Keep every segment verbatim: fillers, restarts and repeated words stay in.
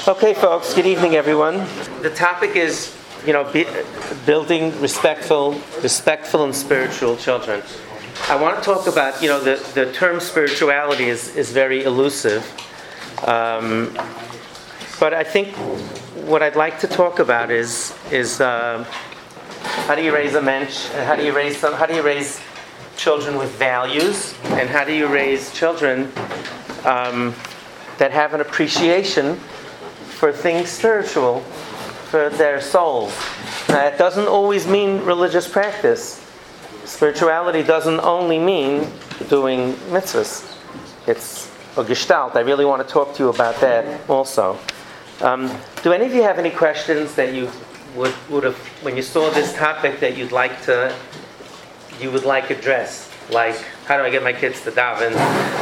Okay, folks, good evening, everyone. The topic is, you know, be, building respectful, respectful and spiritual children. I want to talk about, you know, the, the term spirituality is, is very elusive. Um, but I think what I'd like to talk about is, is uh, how do you raise a mensch, how do you raise some, how do you raise children with values, and how do you raise children um, that have an appreciation for things spiritual, for their souls. Now, that doesn't always mean religious practice. Spirituality doesn't only mean doing mitzvahs. It's a gestalt. I really want to talk to you about that also. Um, do any of you have any questions that you would would have, when you saw this topic, that you'd like to, you would like addressed? Like, how do I get my kids to daven?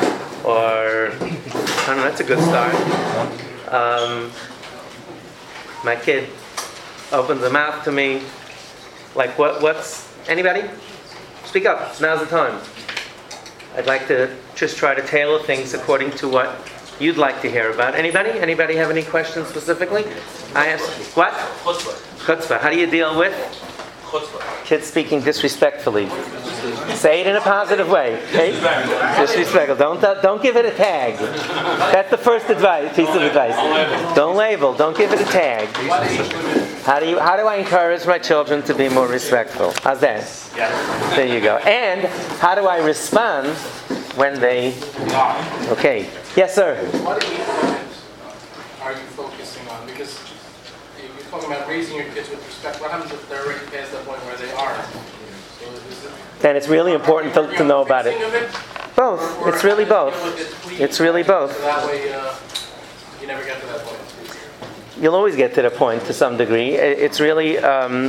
Or, I don't know, that's a good start. Um, my kid opens the mouth to me. Like, what? What's, anybody? Speak up, now's the time. I'd like to just try to tailor things according to what you'd like to hear about. Anybody? Anybody have any questions specifically? I have, what? Chutzpah. Chutzpah. How do you deal with? Chutzpah. Kids speaking disrespectfully. Say it in a positive way. Okay? Disrespectful. Don't don't give it a tag. That's the first advice. Piece of advice. Don't label. Don't give it a tag. How do you? How do I encourage my children to be more respectful? How's that? There you go. And how do I respond when they? Okay. Yes, sir. What influence are you focusing on? Because you're talking about raising your kids with respect. What happens if they're already past the point where they are? So is it, then it's really important to, to know about it. it. Both. It's really both. It's really both. So that way uh, you never get to that point. You'll always get to the point to some degree. It's really, um,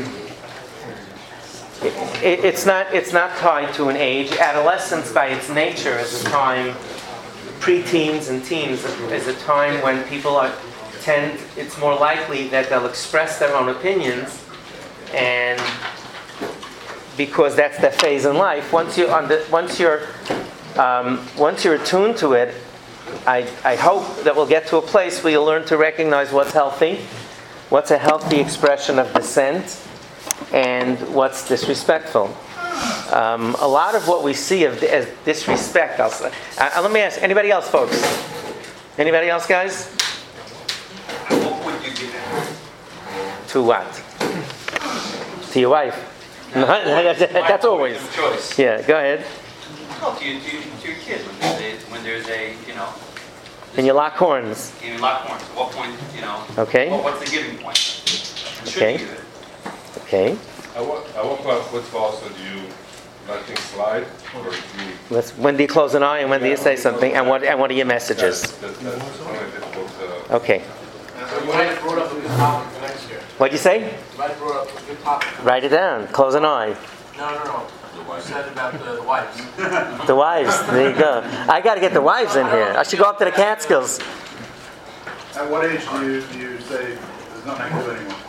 it, it's not it's not tied to an age. Adolescence, by its nature, is a time, pre-teens and teens, is a time when people are tend. It's more likely that they'll express their own opinions, and because that's their phase in life. Once you under, once you're um, once you're attuned to it, I, I hope that we'll get to a place where you'll learn to recognize what's healthy, what's a healthy expression of dissent, and what's disrespectful. Um, a lot of what we see of, as disrespect, I'll say. Uh, let me ask, anybody else, folks? Anybody else, guys? What would you give To what? To your wife? No, that's always. Choice. Yeah, go ahead. No, to, your- to, your- to your kid when there's a, when there's a you know, And you lock horns. in lock horns. At what point, you know? Okay. What, what's the giving point? Should Okay. you give it? Okay. At what, at what point, what's also do you let things slide, or do you? Let's, when do you close an eye and when do you say something? And what and what are your messages? That's, that's, that's something difficult to. Okay. So you might have brought up a good topic for next year. What'd you say? You might have brought up a good topic. Write it down. Close an eye. No, no, no. You said about the, the wives. The wives. There you go. I got to get the wives in here. I should go up to the Catskills. At what age do you, do you say there's nothing I can do anymore?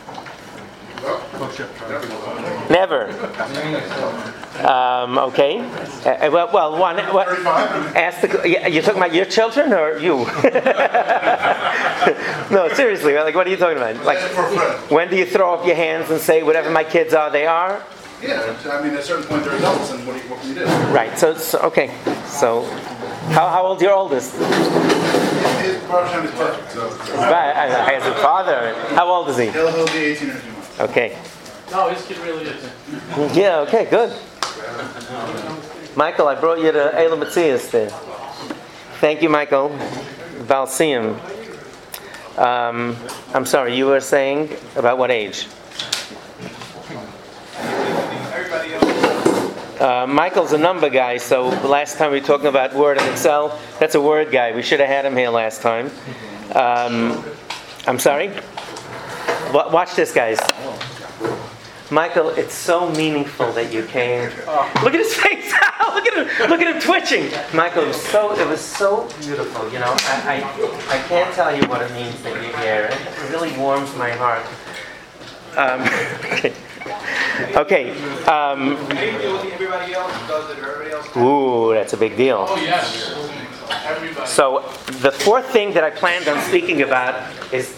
Never. Um, okay. Uh, well, well, one. What, ask the. Yeah, you're talking about your children or you? No, seriously. Like, what are you talking about? Like, when do you throw up your hands and say, "Whatever my kids are, they are"? Yeah, I mean, at a certain point they're adults, and what, do you, what can you do? Right. So, so okay. So, how how old's your oldest? His Baruch is perfect, so Right. I- I- As a father. How old is he? he'll, he'll be eighteen in a few months. Okay. No, his kid really isn't. Yeah. Okay. Good. Michael, I brought you to Eila Matthias there. Thank you, Michael. Valsium. Um, I'm sorry, you were saying about what age? Uh, Michael's a number guy, so last time we were talking about Word and Excel. That's a Word guy. We should have had him here last time. Um, I'm sorry? Wa- Watch this, guys. Michael, it's so meaningful that you came. Look at his face! Look at him! Look at him twitching! Michael, it was so it was so beautiful. You know, I I, I can't tell you what it means that you're here. It really warms my heart. Um, okay. Okay. Um, Everybody else does it, everybody else. ooh, that's a big deal. Oh, yes. Everybody. So the fourth thing that I planned on speaking about is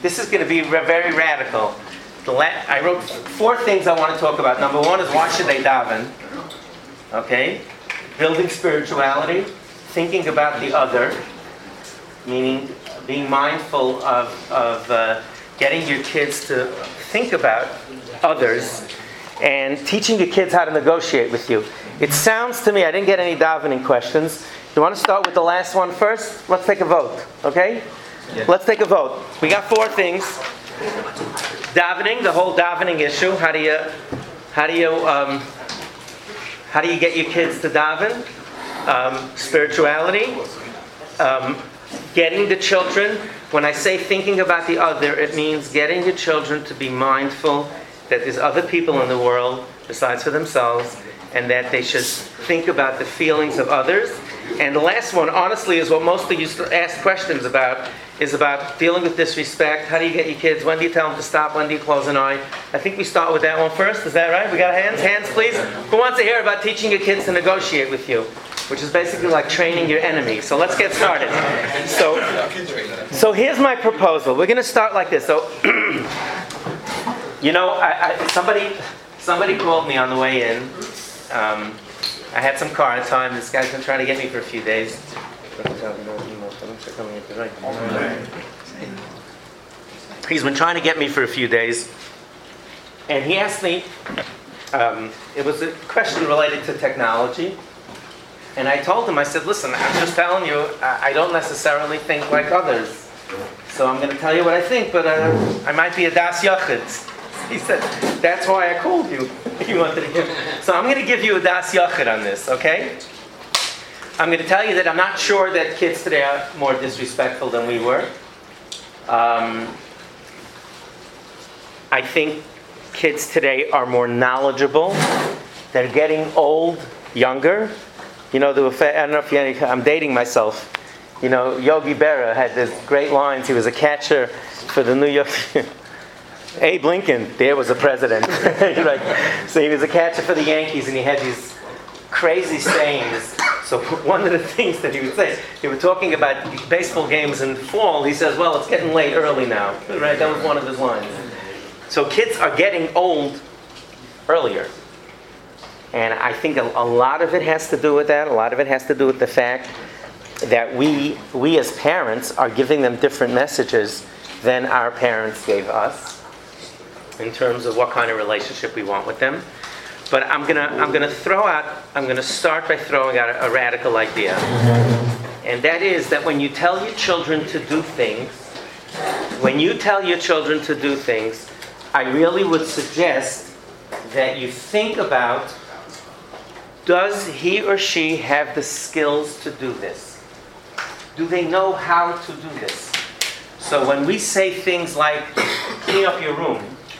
this is going to be ra- very radical. The la- I wrote four things I want to talk about. Number one is why should they daven? Okay? Building spirituality, thinking about the other, meaning being mindful of, of uh, getting your kids to think about others, and teaching your kids how to negotiate with you. It sounds to me, I didn't get any davening questions. You want to start with the last one first? Let's take a vote, okay? Yeah. Let's take a vote. We got four things. Davening, the whole davening issue. How do you, how do you, um, how do you get your kids to daven? Um, spirituality. Um, getting the children. When I say thinking about the other, it means getting your children to be mindful that there's other people in the world besides for themselves, and that they should think about the feelings of others. And the last one, honestly, is what mostly used to ask questions about, is about dealing with disrespect. How do you get your kids? When do you tell them to stop? When do you close an eye? I think we start with that one first. Is that right? We got hands? Hands, please. Who wants to hear about teaching your kids to negotiate with you? Which is basically like training your enemy. So let's get started. So, so here's my proposal. We're going to start like this. So, you know, I, I, somebody, somebody called me on the way in. Um, I had some car time. This guy's been trying to get me for a few days. He's been trying to get me for a few days. And he asked me, um, it was a question related to technology. And I told him, I said, listen, I'm just telling you, I, I don't necessarily think like others. So I'm going to tell you what I think, but uh, I might be a das yachid. He said, that's why I called you. He wanted to give. So I'm going to give you a das yachid on this, okay? I'm going to tell you that I'm not sure that kids today are more disrespectful than we were. Um, I think kids today are more knowledgeable. They're getting old, younger. You know, the, I don't know if you, I'm dating myself. You know, Yogi Berra had this great lines. He was a catcher for the New York. Abe Lincoln, there was a president. Right. So he was a catcher for the Yankees, and he had these crazy sayings. So one of the things that he would say, they were talking about baseball games in fall. He says, "Well, it's getting late early now." Right? That was one of his lines. So kids are getting old earlier. And I think a, a lot of it has to do with that. A lot of it has to do with the fact that we, we as parents are giving them different messages than our parents gave us in terms of what kind of relationship we want with them. But I'm gonna I'm gonna throw out I'm gonna start by throwing out a, a radical idea, and that is that when you tell your children to do things, when you tell your children to do things, I really would suggest that you think about, does he or she have the skills to do this? Do they know how to do this? So when we say things like, clean up your room,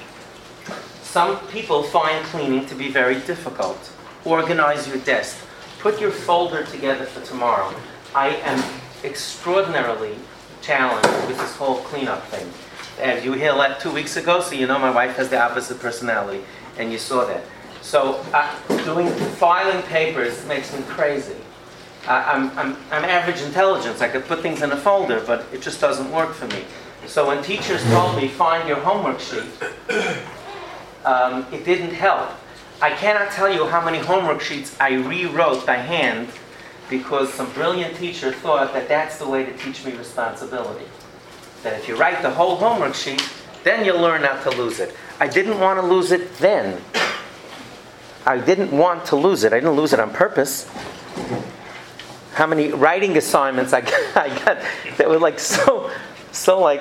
some people find cleaning to be very difficult. Organize your desk. Put your folder together for tomorrow. I am extraordinarily challenged with this whole cleanup thing. And you were here like two weeks ago, so you know my wife has the opposite personality, and you saw that. So uh, doing filing papers makes me crazy. Uh, I'm, I'm, I'm average intelligence. I could put things in a folder, but it just doesn't work for me. So when teachers told me, find your homework sheet, um, it didn't help. I cannot tell you how many homework sheets I rewrote by hand because some brilliant teacher thought that that's the way to teach me responsibility. That if you write the whole homework sheet, then you'll learn not to lose it. I didn't want to lose it then. I didn't want to lose it. I didn't lose it on purpose. How many writing assignments I got, I got that were like so, so like...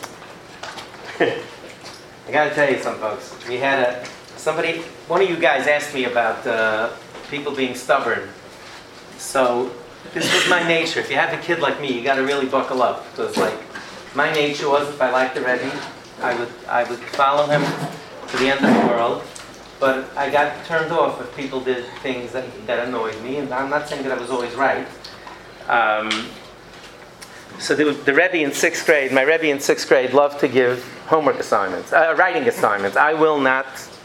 I got to tell you something, folks. We had a... Somebody, one of you guys asked me about uh, people being stubborn. So this was my nature. If you have a kid like me, you got to really buckle up. Because like, my nature was, if I liked the Rebbe, I would I would follow him to the end of the world. But I got turned off if people did things that, that annoyed me. And I'm not saying that I was always right. Um, so the, the Rebbe in sixth grade, my Rebbe in sixth grade loved to give homework assignments, uh, writing assignments. I will not...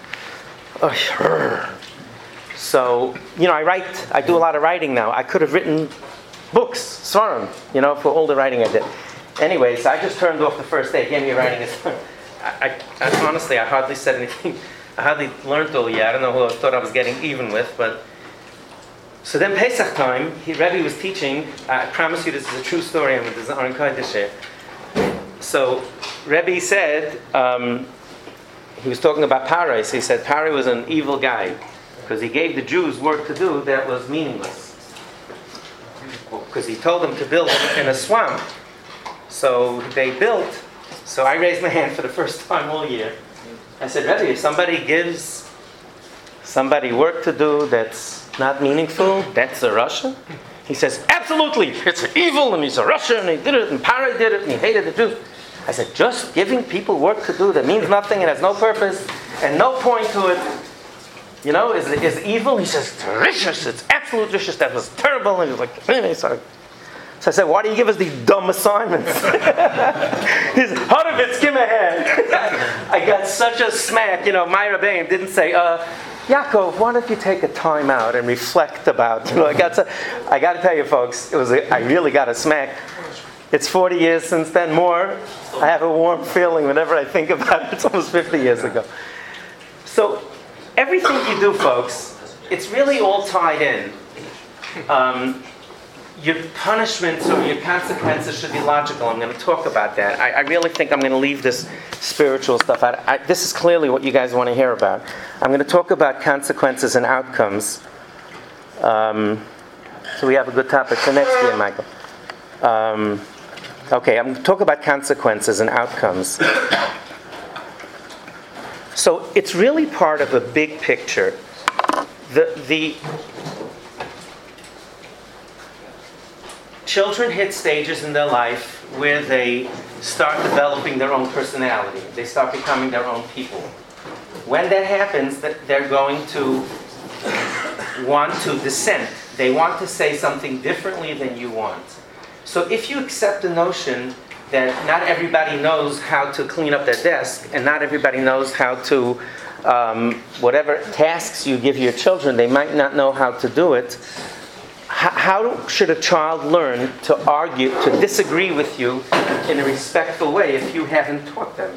Oh, so, you know, I write, I do a lot of writing now. I could have written books, svarim, you know, for all the writing I did. Anyway, so I just turned off the first day. He gave me a writing assignment. I, I, I, honestly, I hardly said anything. I hardly learned all yet. I don't know who I thought I was getting even with, but... So then Pesach time, he, Rebbe was teaching. I promise you this is a true story. I'm with the Aron Kodesh here. So Rebbe said, um, he was talking about Paris. He said Paris was an evil guy because he gave the Jews work to do that was meaningless. Because he told them to build in a swamp. So they built. So I raised my hand for the first time all year. I said, Rebbe, if somebody gives somebody work to do that's not meaningful, that's a Russia? He says, absolutely, it's evil, and he's a Russia, and he did it, and Paris did it, and he hated the Jews. I said, just giving people work to do that means nothing and has no purpose and no point to it, you know, is is evil? He says, it's vicious, it's absolute vicious, that was terrible. And he was like, eh, sorry. So I said, why do you give us these dumb assignments? He said, Horovitz, give me a hand. I got such a smack, you know, my Rebbeim didn't say, uh, Yaakov, why don't you take a time out and reflect about, you know, I got to, I got to tell you folks, it was a, I really got a smack. It's forty years since then, more. I have a warm feeling whenever I think about it. It's almost fifty years ago. So everything you do, folks, it's really all tied in. Um, your punishments or your consequences should be logical. I'm going to talk about that. I, I really think I'm going to leave this spiritual stuff out. I, this is clearly what you guys want to hear about. I'm going to talk about consequences and outcomes. Um, so we have a good topic for next year, Michael. Um, okay, I'm going to talk about consequences and outcomes. So it's really part of a big picture. The the children hit stages in their life where they start developing their own personality. They start becoming their own people. When that happens, they're going to want to dissent. They want to say something differently than you want. So if you accept the notion that not everybody knows how to clean up their desk, and not everybody knows how to, um, whatever tasks you give your children, they might not know how to do it. How should a child learn to argue, to disagree with you in a respectful way if you haven't taught them?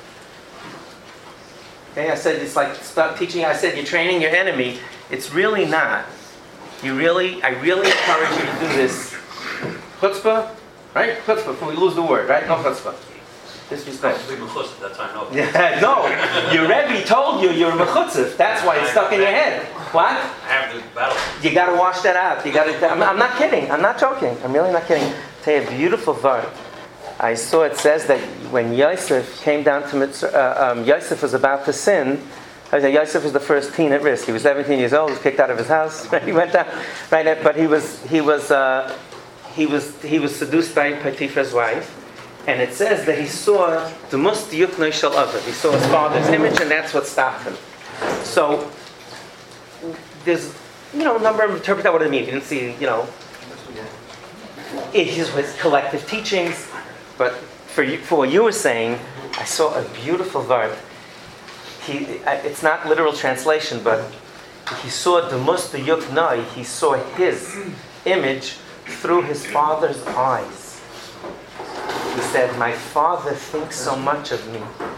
Okay, I said it's like start teaching. I said you're training your enemy. It's really not. You really, I really encourage you to do this. Chutzpah, right? Chutzpah. Before we lose the word, right? No chutzpah. Disrespect. That time, no. Yeah, no, your Rebbe told you you're mechutzif. That's why it's stuck in your head. What? I have the battle. You got to wash that out. You got to. I'm, I'm not kidding. I'm not joking. I'm really not kidding. I'll tell you a beautiful word. I saw it says that when Yosef came down to Mitzrayim, uh, um, Yosef was about to sin. I said Yosef was the first teen at risk. He was seventeen years old. He was kicked out of his house. He went down. Right, but he was he was uh, he was he was seduced by Potiphar's wife. And it says that he saw the must yuknoi shel aviv. He saw his father's image, and that's what stopped him. So there's, you know, a number of interpretations what it means. You didn't see, you know, it is his collective teachings. But for you, for what you were saying, I saw a beautiful word. He, it's not literal translation, but he saw the must yuknoi. He saw his image through his father's eyes. He said, my father thinks so much of me.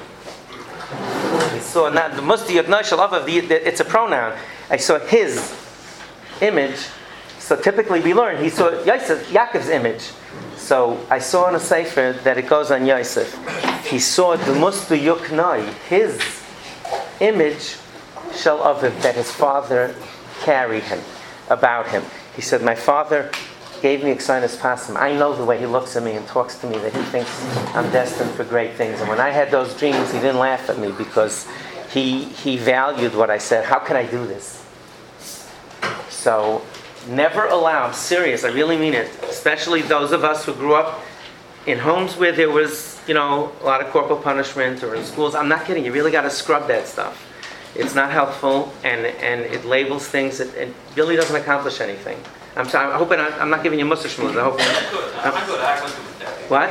He saw, not the musti yodnai shel avav, it's a pronoun. I saw his image. So typically we learn, he saw Yosef, Yaakov's image. So I saw in a sefer that it goes on Yosef. He saw the musti yuknai, his image shel avav, that his father carried him, about him. He said, my father gave me exinus pasim. I know the way he looks at me and talks to me, that he thinks I'm destined for great things. And when I had those dreams, he didn't laugh at me because he he valued what I said. How can I do this? So never allow, I'm serious, I really mean it, especially those of us who grew up in homes where there was, you know, a lot of corporal punishment, or in schools. I'm not kidding, you really got to scrub that stuff. It's not helpful, and, and it labels things, that it really doesn't accomplish anything. I'm sorry, I hope I'm, I'm not giving you mussar shmooze. I hope I'm good. I'm good. I went to the therapist. What?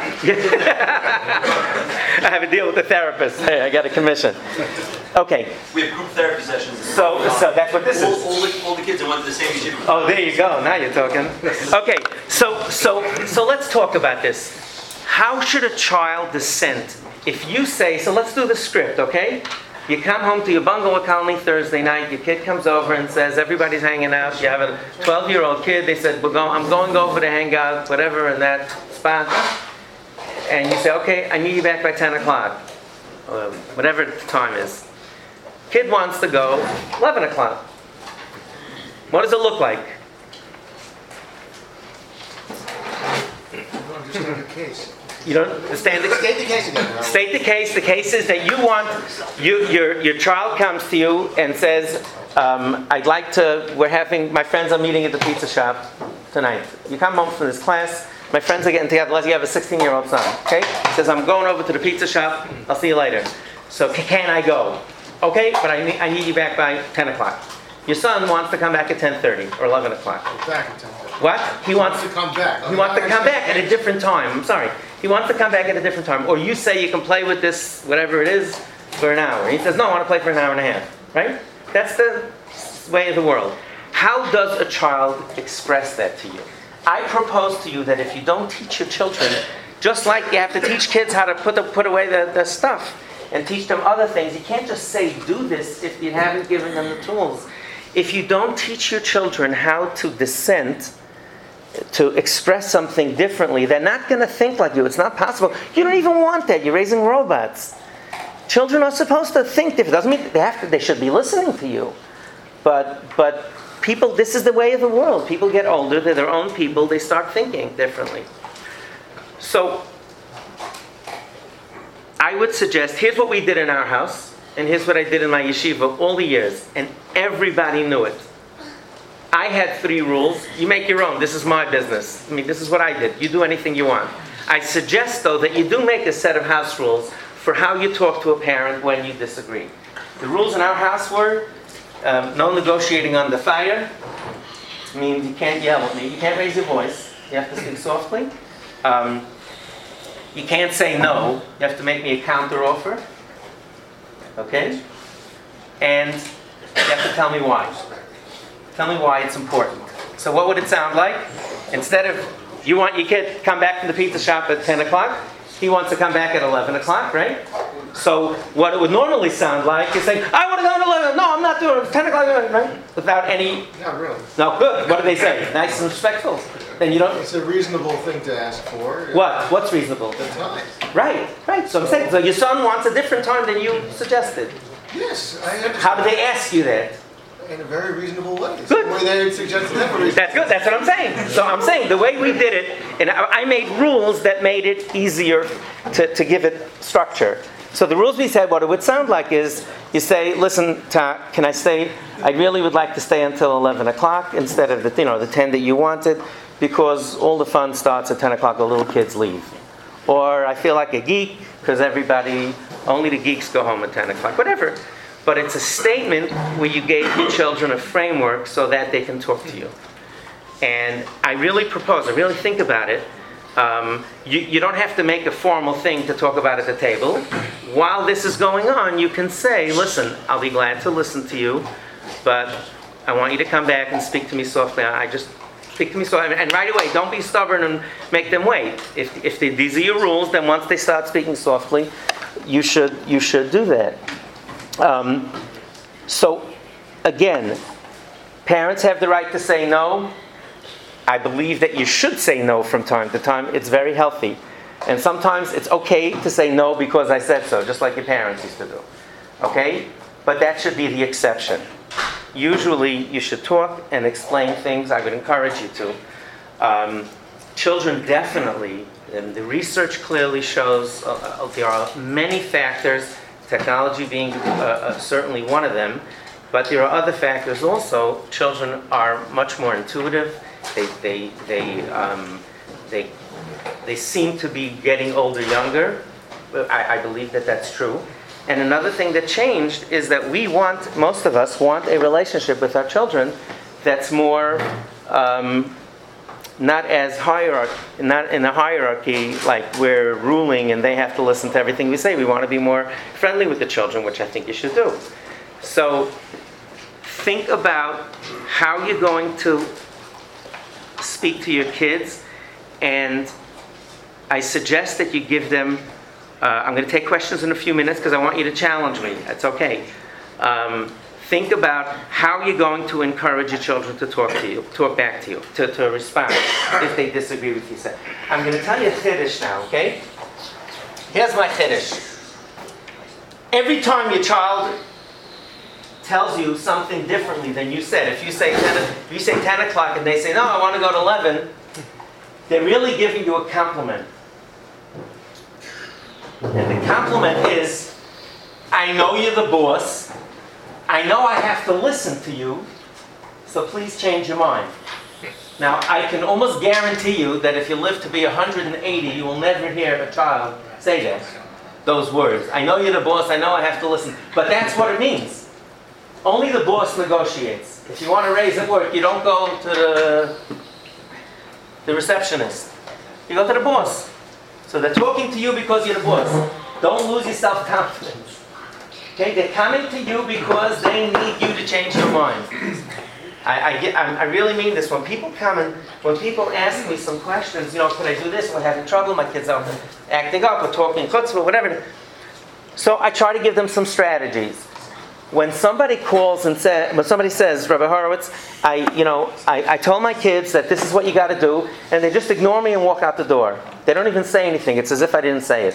I have a deal with the therapist. Hey, I got a commission. Okay. We have group therapy sessions. So, so that's what this all, is. All the, all the kids that went to the same yeshiva. Oh, there you go. Now you're talking. Okay. So, so, so let's talk about this. how should a child dissent? If you say, so let's do the script, okay? You come home to your bungalow colony Thursday night, your kid comes over and says, everybody's hanging out, you have a twelve-year-old kid, they said, We're going, I'm going over to hang out, whatever, in that spot. And you say, okay, I need you back by ten o'clock, or whatever the time is. Kid wants to go eleven o'clock. What does it look like? don't understand the case. You don't understand the State the case again. State the case. The case is that you want, you, your, your child comes to you and says, um, I'd like to, we're having, my friends are meeting at the pizza shop tonight. You come home from this class, my friends are getting together, unless you have a sixteen-year-old son, okay? He says, I'm going over to the pizza shop, I'll see you later. So can I go? Okay, but I need, I need you back by ten o'clock. Your son wants to come back at ten thirty or eleven o'clock. Back at ten thirty. What? He wants to come back. He wants to come back at a different time. I'm sorry. He wants to come back at a different time. Or you say you can play with this, whatever it is, for an hour. He says, no, I want to play for an hour and a half. Right? That's the way of the world. How does a child express that to you? I propose to you that if you don't teach your children, just like you have to teach kids how to put the, put away the, the stuff and teach them other things, you can't just say, do this if you haven't given them the tools. If you don't teach your children how to dissent, to express something differently, they're not going to think like you. It's not possible. You don't even want that. You're raising robots. Children are supposed to think different. Doesn't mean they have to. They should be listening to you. But but people, this is the way of the world. People get older. They're their own people. They start thinking differently. So I would suggest, here's what we did in our house, and here's what I did in my yeshiva all the years, and everybody knew it. I had three rules. You make your own. This is my business. I mean, this is what I did. You do anything you want. I suggest, though, that you do make a set of house rules for how you talk to a parent when you disagree. The rules in our house were um, no negotiating under fire. I mean, you can't yell at me. You can't raise your voice. You have to speak softly. Um, you can't say no. You have to make me a counter offer. Okay? And you have to tell me why. Tell me why it's important. So what would it sound like? Instead of, you want your kid to come back from the pizza shop at ten o'clock, he wants to come back at eleven o'clock, right? So what it would normally sound like is saying, I want to go at eleven. No, I'm not doing it. It's ten o'clock, right? Without any... Not really. No, good. What do they say? Nice and respectful. Then you don't... It's a reasonable thing to ask for. What? What's reasonable? The time. Right, right. So I'm saying, so your son wants a different time than you suggested. Yes, I understand. How did they ask you that? In a very reasonable way. It's Good. the way they suggested that. That's good. That's what I'm saying. So I'm saying the way we did it, and I I made rules that made it easier to, to give it structure. So the rules we said, what it would sound like is, you say, listen, Ta, can I stay? I really would like to stay until eleven o'clock instead of the, you know, the ten that you wanted, because all the fun starts at ten o'clock, the little kids leave. Or I feel like a geek, because everybody, only the geeks go home at ten o'clock, whatever. But it's a statement where you gave your children a framework so that they can talk to you. And I really propose, I really think about it, um, you, you don't have to make a formal thing to talk about at the table. While this is going on, you can say, listen, I'll be glad to listen to you, but I want you to come back and speak to me softly. I just speak to me softly. And right away, don't be stubborn and make them wait. If, if they, these are your rules, then once they start speaking softly, you should, you should do that. Um, so, again, parents have the right to say no. I believe that you should say no from time to time. It's very healthy. And sometimes it's okay to say no because I said so, just like your parents used to do. Okay? But that should be the exception. Usually, you should talk and explain things. I would encourage you to. Um, children definitely, and the research clearly shows uh, uh, there are many factors, technology being uh, uh, certainly one of them, but there are other factors also. Children are much more intuitive. They they they um, they they seem to be getting older younger. I, I believe that that's true. And another thing that changed is that we want, most of us want a relationship with our children that's more um, not as hierarchy, not in a hierarchy like we're ruling and they have to listen to everything we say. We want to be more friendly with the children, which I think you should do. So think about how you're going to speak to your kids, and I suggest that you give them, uh, I'm going to take questions in a few minutes because I want you to challenge me. That's okay. Um, think about how you're going to encourage your children to talk to you, talk back to you, to, to respond if they disagree with you. I'm going to tell you a chiddush now, okay? Here's my chiddush. Every time your child tells you something differently than you said, if you say ten, if you say ten o'clock and they say, no, I want to go to eleven, they're really giving you a compliment. And the compliment is, I know you're the boss. I know I have to listen to you, so please change your mind. Now, I can almost guarantee you that if you live to be one hundred eighty, you will never hear a child say that, those words. I know you're the boss, I know I have to listen. But that's what it means. Only the boss negotiates. If you want to raise at work, you don't go to the, the receptionist. You go to the boss. So they're talking to you because you're the boss. Don't lose your self-confidence. Okay, they're coming to you because they need you to change your mind. I, I, get, I, I really mean this. When people come and when people ask me some questions, you know, can I do this? We're having trouble. My kids are acting up or talking chutzpah, whatever. So I try to give them some strategies. When somebody calls and says, when somebody says, Rabbi Horowitz, I, you know, I, I told my kids that this is what you got to do, and they just ignore me and walk out the door. They don't even say anything. It's as if I didn't say it.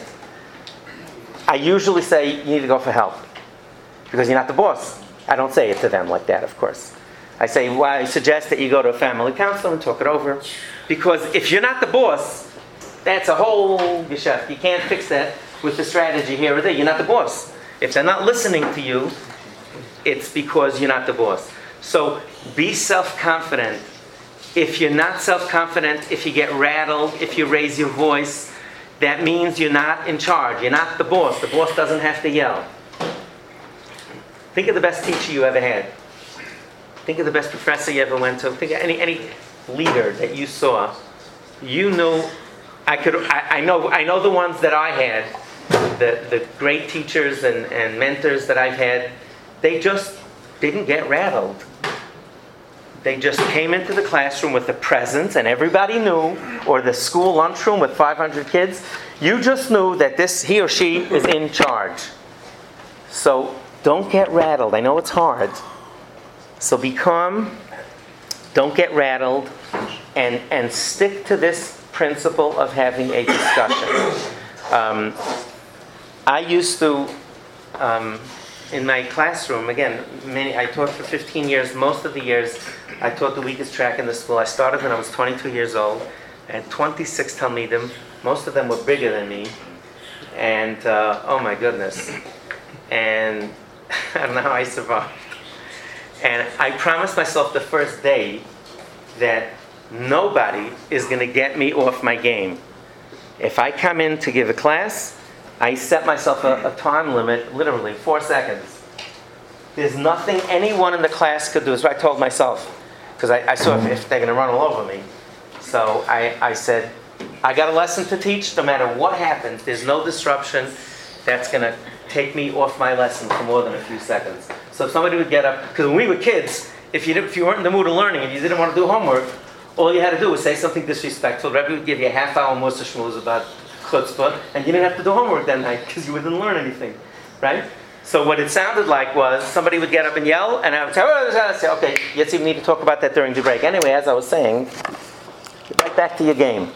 I usually say, you need to go for help. Because you're not the boss. I don't say it to them like that, of course. I say, well, I suggest that you go to a family counselor and talk it over. Because if you're not the boss, that's a whole geschäft. You can't fix that with the strategy here or there. You're not the boss. If they're not listening to you, it's because you're not the boss. So be self-confident. If you're not self-confident, if you get rattled, if you raise your voice, that means you're not in charge. You're not the boss. The boss doesn't have to yell. Think of the best teacher you ever had. Think of the best professor you ever went to. Think of any any leader that you saw. You knew. I could. I, I know. I know the ones that I had. The the great teachers and, and mentors that I've had. They just didn't get rattled. They just came into the classroom with a presence, and everybody knew, or the school lunchroom with five hundred kids. You just knew that this he or she is in charge. So don't get rattled. I know it's hard. So be calm, don't get rattled, and, and stick to this principle of having a discussion. Um, I used to, um, in my classroom, again, many, I taught for fifteen years. Most of the years, I taught the weakest track in the school. I started when I was twenty-two years old. I had twenty-six Talmidim. Most of them were bigger than me. And, uh, oh my goodness. And I don't know how I survived. And I promised myself the first day that nobody is going to get me off my game. If I come in to give a class, I set myself a, a time limit, literally four seconds. There's nothing anyone in the class could do. Is what I told myself. Because I, I saw if, if they're going to run all over me. So I, I said, I got a lesson to teach. No matter what happens, there's no disruption that's going to take me off my lesson for more than a few seconds. So if somebody would get up, because when we were kids, if you didn't, if you weren't in the mood of learning and you didn't want to do homework, all you had to do was say something disrespectful. Rebbe would give you a half hour mussar shmooze about chutzpah, and you didn't have to do homework that night because you didn't learn anything, right? So what it sounded like was somebody would get up and yell, and I would say, oh, say okay, yes, you need to talk about that during the break. Anyway, as I was saying, get right back to your game.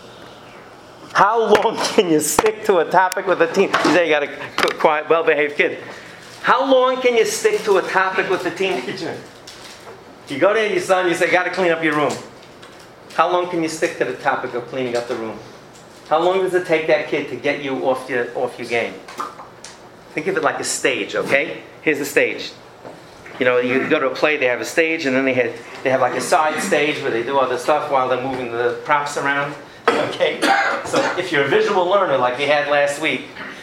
How long can you stick to a topic with a teen? You say you got a quiet, well-behaved kid. How long can you stick to a topic with a teenager? You go to your son, you say, got to clean up your room. How long can you stick to the topic of cleaning up the room? How long does it take that kid to get you off your, off your game? Think of it like a stage, okay? Here's the stage. You know, you go to a play, they have a stage, and then they have, they have like a side stage where they do other stuff while they're moving the props around. Okay? So if you're a visual learner like we had last week,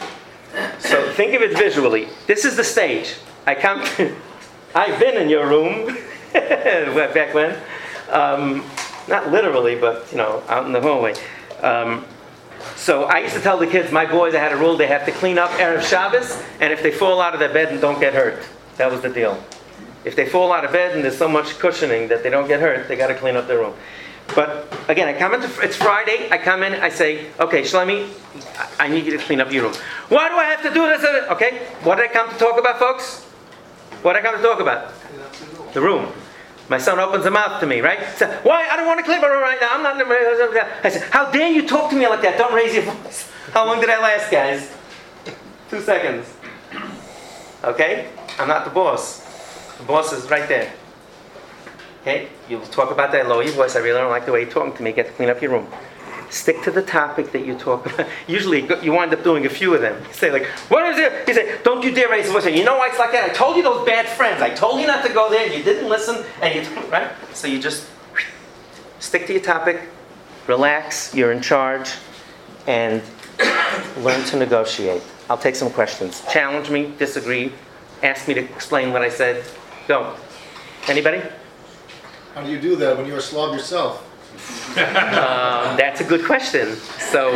so think of it visually. This is the stage. I come. I've been in your room back when. Um, not literally, but you know, out in the hallway. Um, so I used to tell the kids, my boys, I had a rule: they have to clean up Erev Shabbos, and if they fall out of their bed and don't get hurt, that was the deal. If they fall out of bed and there's so much cushioning that they don't get hurt, they got to clean up their room. But again, I come into, it's Friday, I come in, I say, okay, Shlomi, I I need you to clean up your room. Why do I have to do this? Okay, what did I come to talk about, folks? What did I come to talk about? The room. My son opens the mouth to me, right? So, why? I don't want to clean my room right now. I'm not. I said, how dare you talk to me like that? Don't raise your voice. How long did I last, guys? Two seconds. Okay? I'm not the boss. The boss is right there. Okay? You'll talk about that, lower your voice. I really don't like the way you're talking to me. Get to clean up your room. Stick to the topic that you talk about. Usually, you wind up doing a few of them. You say like, what is it? You say, don't you dare raise your voice. You know why it's like that? I told you those bad friends. I told you not to go there. And you didn't listen. And you, right? So you just stick to your topic. Relax. You're in charge. And learn to negotiate. I'll take some questions. Challenge me. Disagree. Ask me to explain what I said. Go. Anybody? How do you do that when you're a slob yourself? Um, that's a good question. So,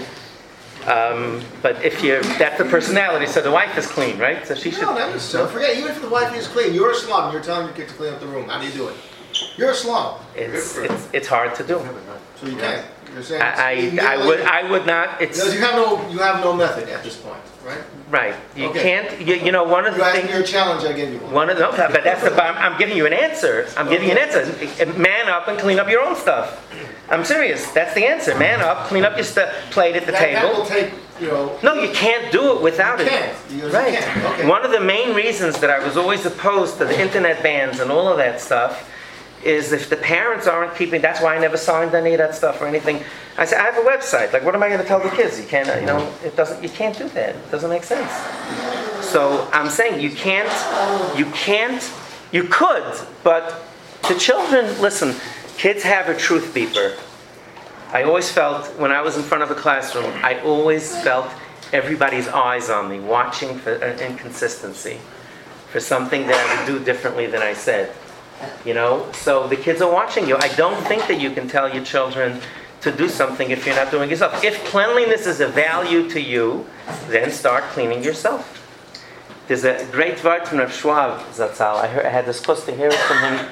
um, but if you're, that's the personality. So the wife is clean, right? So she should. No, not necessarily. Forget, even if the wife is clean, you're a slob and you're telling your kid to clean up the room. How do you do it? You're a slob. It's it's it's hard to do. So you can't. You're saying I it's- I, I would I would not. It's Because you have no, you have no method at this point, right? right. You Okay. can't. You, you know one of the You asked things. me a challenge, I gave you one. One of the, no, but that's the. I'm, I'm giving you an answer. I'm giving you an answer. Man up and clean up your own stuff. I'm serious. That's the answer. Man up, clean up your stuff, plate at the That, that will table. take, you know. No, you can't do it without You it. can't. You Right. can't. Okay. One of the main reasons that I was always opposed to the internet bans and all of that stuff is if the parents aren't keeping. That's why I never signed any of that stuff or anything. I said I have a website. Like, what am I going to tell the kids? You can't. You know, it doesn't. You can't do that. It doesn't make sense. So I'm saying you can't. You can't. You could, but the children. Listen, kids have a truth beeper. I always felt, when I was in front of a classroom, I always felt everybody's eyes on me, watching for an inconsistency, for something that I would do differently than I said. You know? So the kids are watching you. I don't think that you can tell your children to do something if you're not doing it yourself. If cleanliness is a value to you, then start cleaning yourself. There's a great word from Rav Schwab, Zatzal. I, heard, I had this supposed to hear it from him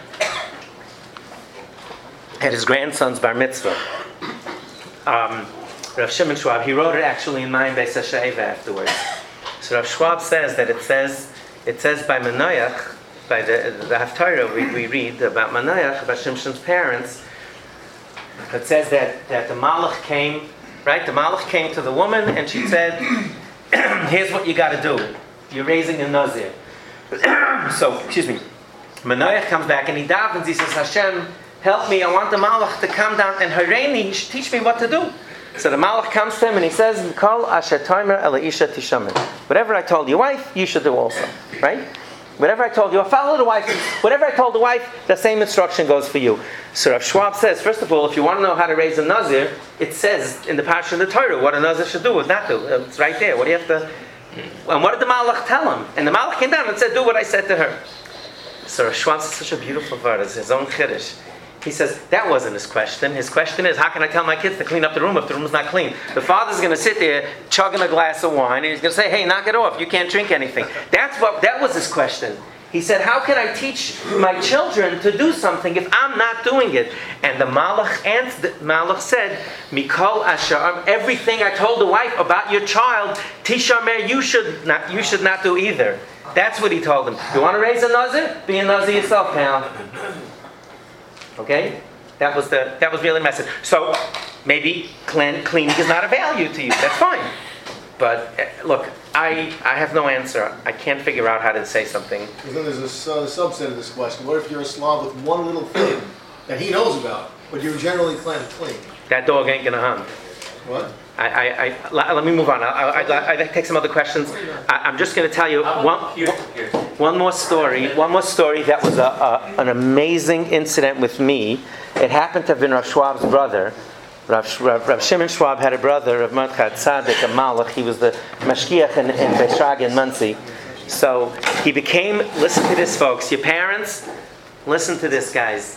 at his grandson's bar mitzvah. Um, Rav Shimon Schwab, he wrote it actually in Mayim Beis HaShe'eva afterwards. So Rav Schwab says that it says, it says by Manoach, by the, the Haftarah we, we read about Manoach, about Shimshon's parents, it says that, that the Malach came, right? The Malach came to the woman and she said, here's what you got to do. You're raising a Nazir. So, excuse me, Manoach comes back and he davens, he says, Hashem, help me, I want the Malach to come down and Hareini, teach me what to do. So the Malach comes to him and he says, Kol asher tomer ela isha tishamer. Whatever I told your wife, you should do also. Right? Whatever I told you, follow the wife. Whatever I told the wife, the same instruction goes for you. So Rav Schwab says, first of all, if you want to know how to raise a Nazir, it says in the Parsha of the Torah what a Nazir should do, or not do. It's right there. What do you have to... And what did the Malach tell him? And the Malach came down and said, do what I said to her. So Rav Schwab says such a beautiful word. It's his own chiddush. He says, that wasn't his question. His question is, how can I tell my kids to clean up the room if the room's not clean? The father's going to sit there chugging a glass of wine, and he's going to say, hey, knock it off. You can't drink anything. That's what. That was his question. He said, how can I teach my children to do something if I'm not doing it? And the Malach answered, Malach said, Mikol Asher, everything I told the wife about your child, Tishamer, you should not, you should not do either. That's what he told him. You want to raise a Nazir? Be a Nazir yourself, pal. Okay? That was the that was really the message. So maybe clean, cleaning is not a value to you. That's fine. But uh, look, I I have no answer. I can't figure out how to say something. Because then there's a su- subset of this question. What if you're a slob with one little thing that he knows about, but you're generally clean? clean? That dog ain't gonna hunt. What? I, I, I, let, let me move on. I, I, I'd, I'd like to take some other questions. I, I'm just going to tell you one, Here, here. one more story. One more story that was a, a, an amazing incident with me. It happened to have been Rav Schwab's brother. Rav, Rav, Rav Shimon Schwab had a brother, Rav Mordechai Tzaddik, a Malach. He was the Mashgiach in, in Betrag in Muncie. So he became, listen to this, folks. Your parents, listen to this, guys.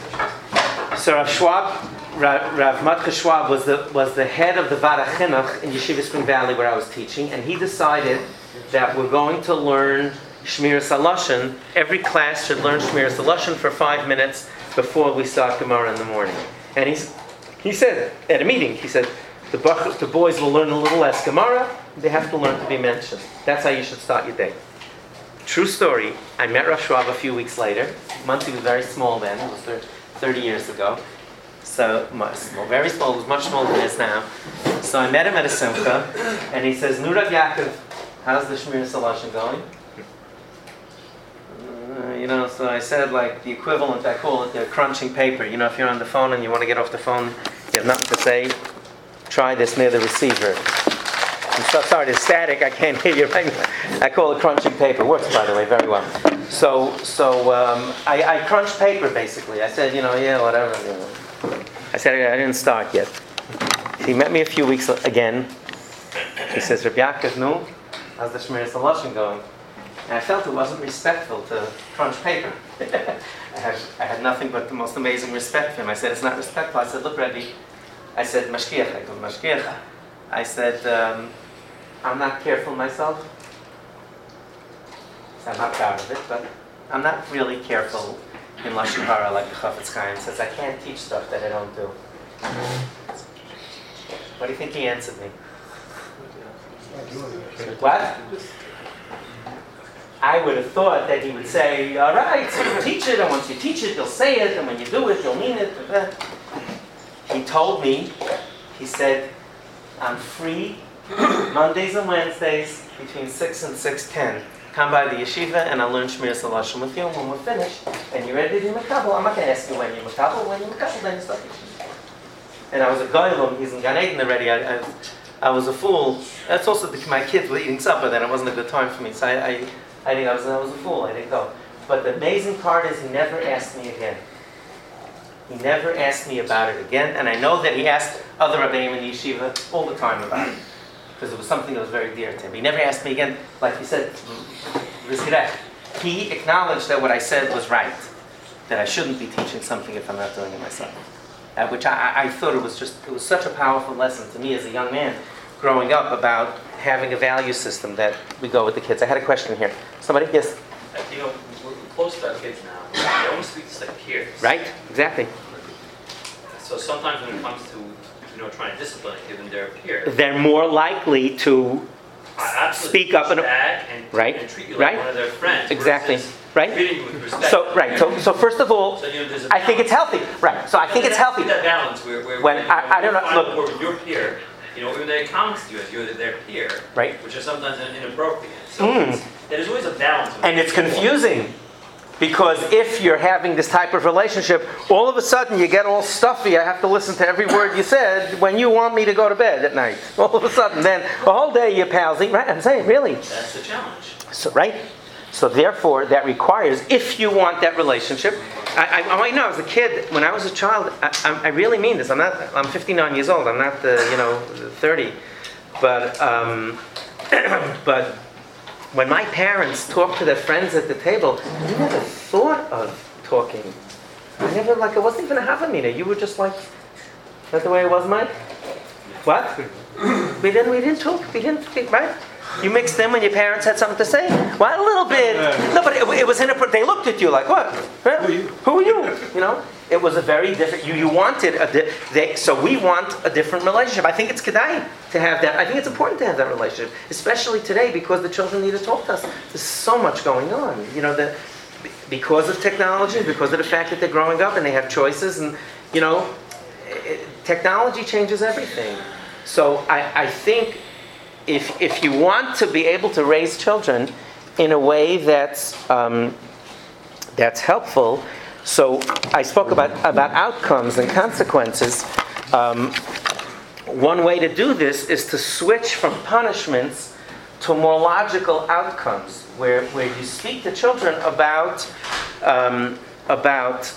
So Rav Schwab, Rav, Rav Mordechai Schwab was the was the head of the Vada Chinuch in Yeshiva Spring Valley where I was teaching, and he decided that we're going to learn Shmiras HaLashon. Every class should learn Shmiras HaLashon for five minutes before we start Gemara in the morning. And he's, he said at a meeting, he said, the, the boys will learn a little less Gemara, they have to learn to be mentioned. That's how you should start your day. True story, I met Rav Schwab a few weeks later. Monsey was very small then, it was thirty years ago. So, much small, very small, it was much smaller than it is now. So I met him at a simcha, and he says, Nu Rav Yaakov, how's the Shmir Salashim going? Uh, you know, so I said like the equivalent, I call it the crunching paper. You know, if you're on the phone and you want to get off the phone, you have nothing to say, try this near the receiver. I'm so sorry, it's static, I can't hear you right now. I call it crunching paper. Works, by the way, very well. So, so um, I, I crunched paper, basically. I said, you know, yeah, whatever. You know. I said, I didn't start yet. He met me a few weeks again. He says, Rabbi Yaakov, no, how's the Shmir Salashim going? And I felt it wasn't respectful to crunch paper. I, had, I had nothing but the most amazing respect for him. I said, it's not respectful. I said, look, Rebbe. I said, Mashkiach. I told him, Mashkiach. I said, um, I'm not careful myself. So I'm not proud of it, but I'm not really careful in Lashon Hara like the Chafetz Chaim says. I can't teach stuff that I don't do. What do you think he answered me? What? I would have thought that he would say, all right, so you teach it, and once you teach it, you'll say it, and when you do it, you'll mean it. He told me, he said, I'm free Mondays and Wednesdays between six and six ten. Come by the yeshiva and I'll learn Shmir Salashim with you. When we're finished and you're ready to be Makabel, I'm not going to ask you when you're Makabel. When you're Makabel, then you start yeshiva. And I was a goylem, he's in Gan Eden already. I, I, I was a fool. That's also the, my kids were eating supper then. It wasn't a good time for me. So I, I, I think I was, I was a fool. I didn't go. But the amazing part is he never asked me again. He never asked me about it again. And I know that he asked other Rebbeim in the yeshiva all the time about it. Because it was something that was very dear to him. He never asked me again, like he said, he acknowledged that what I said was right. That I shouldn't be teaching something if I'm not doing it myself. Uh, which I, I thought it was just, it was such a powerful lesson to me as a young man growing up about having a value system that we go with the kids. I had a question here. Somebody? Yes? Uh, you know, we're close to our kids now. They almost speak to like peers. Right? Exactly. So sometimes when it comes to, you know, trying to discipline a kid when they're a peer, they're more likely to I speak up and, and, and, right, and treat you like right, one of their friends. exactly, right. Treating you with respect. So, right. So, so first of all, so, you know, I think it's healthy, right? So, I think it's healthy. That balance where, where when, when I, I don't know. Look, with your peer, you know, when they comment to you as you're their peer, right, which is sometimes inappropriate. So mm. there's always a balance. And it's confusing. Because if you're having this type of relationship, all of a sudden you get all stuffy. I have to listen to every word you said when you want me to go to bed at night. All of a sudden, then the whole day you're palsing. Right? I'm saying, really. That's the challenge. So, right? So therefore, that requires, if you want that relationship, I, I, I know as a kid, when I was a child, I, I, I really mean this. I'm not. I'm fifty-nine years old. I'm not the, you know, thirty. But, um, but. When my parents talked to their friends at the table, I never thought of talking. I never, like, it wasn't even a Havamina. You were just like, is that the way it was, Mike? What? We didn't, we didn't talk, we didn't speak, right? You mixed in when your parents had something to say? Well, a little bit. No, but it, it was inappropriate. They looked at you like, what? Huh? Who are you? Who are you? You know? It was a very different, you, you wanted, a di- they, so we want a different relationship. I think it's kedai to have that. I think it's important to have that relationship, especially today because the children need to talk to us. There's so much going on. You know, the, because of technology, because of the fact that they're growing up and they have choices and, you know, it, technology changes everything. So I, I think if, if you want to be able to raise children in a way that's, um, that's helpful. So I spoke about, about outcomes and consequences. Um, one way to do this is to switch from punishments to more logical outcomes, where, where you speak to children about, um, about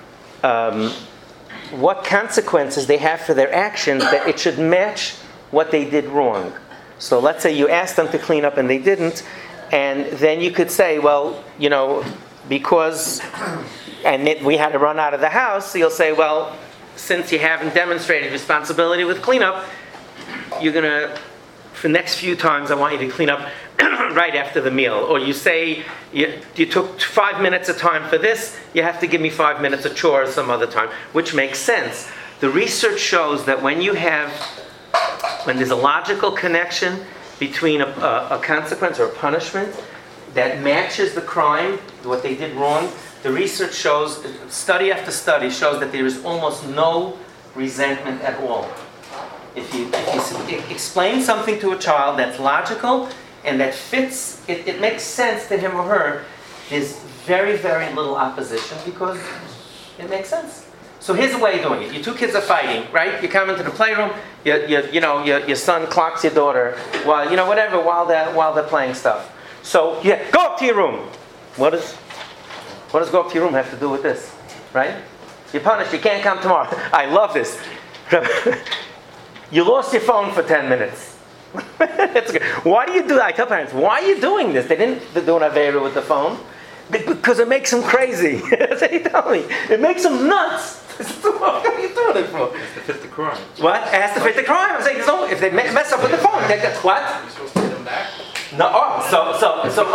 um, what consequences they have for their actions, that it should match what they did wrong. So let's say you asked them to clean up and they didn't, and then you could say, well, you know, because... and it, we had to run out of the house, so you'll say, well, since you haven't demonstrated responsibility with cleanup, you're going to, for the next few times, I want you to clean up right after the meal. Or you say, you, you took five minutes of time for this, you have to give me five minutes of chores some other time, which makes sense. The research shows that when you have, when there's a logical connection between a, a, a consequence or a punishment that matches the crime, what they did wrong, the research shows, study after study shows that there is almost no resentment at all. If you, if you explain something to a child that's logical and that fits, it, it makes sense to him or her, there's very, very little opposition because it makes sense. So here's a way of doing it. Your two kids are fighting, right? You come into the playroom, you, you, you know, your, your son clocks your daughter while, you know, whatever, while they're, while they're playing stuff. So, yeah, go up to your room. What does, what does go up to your room have to do with this, right? You're punished, you can't come tomorrow. I love this. You lost your phone for ten minutes. It's good. Why do you do that? I tell parents, why are you doing this? They didn't do an Avera with the phone. Because it makes them crazy. That's what he told me. It makes them nuts. What are you doing it for? It's to fit the crime. What? It has to fit the crime. I'm saying, no, if they mess up with the phone, they get, what? You're supposed to get them back? No, oh, so, so, so.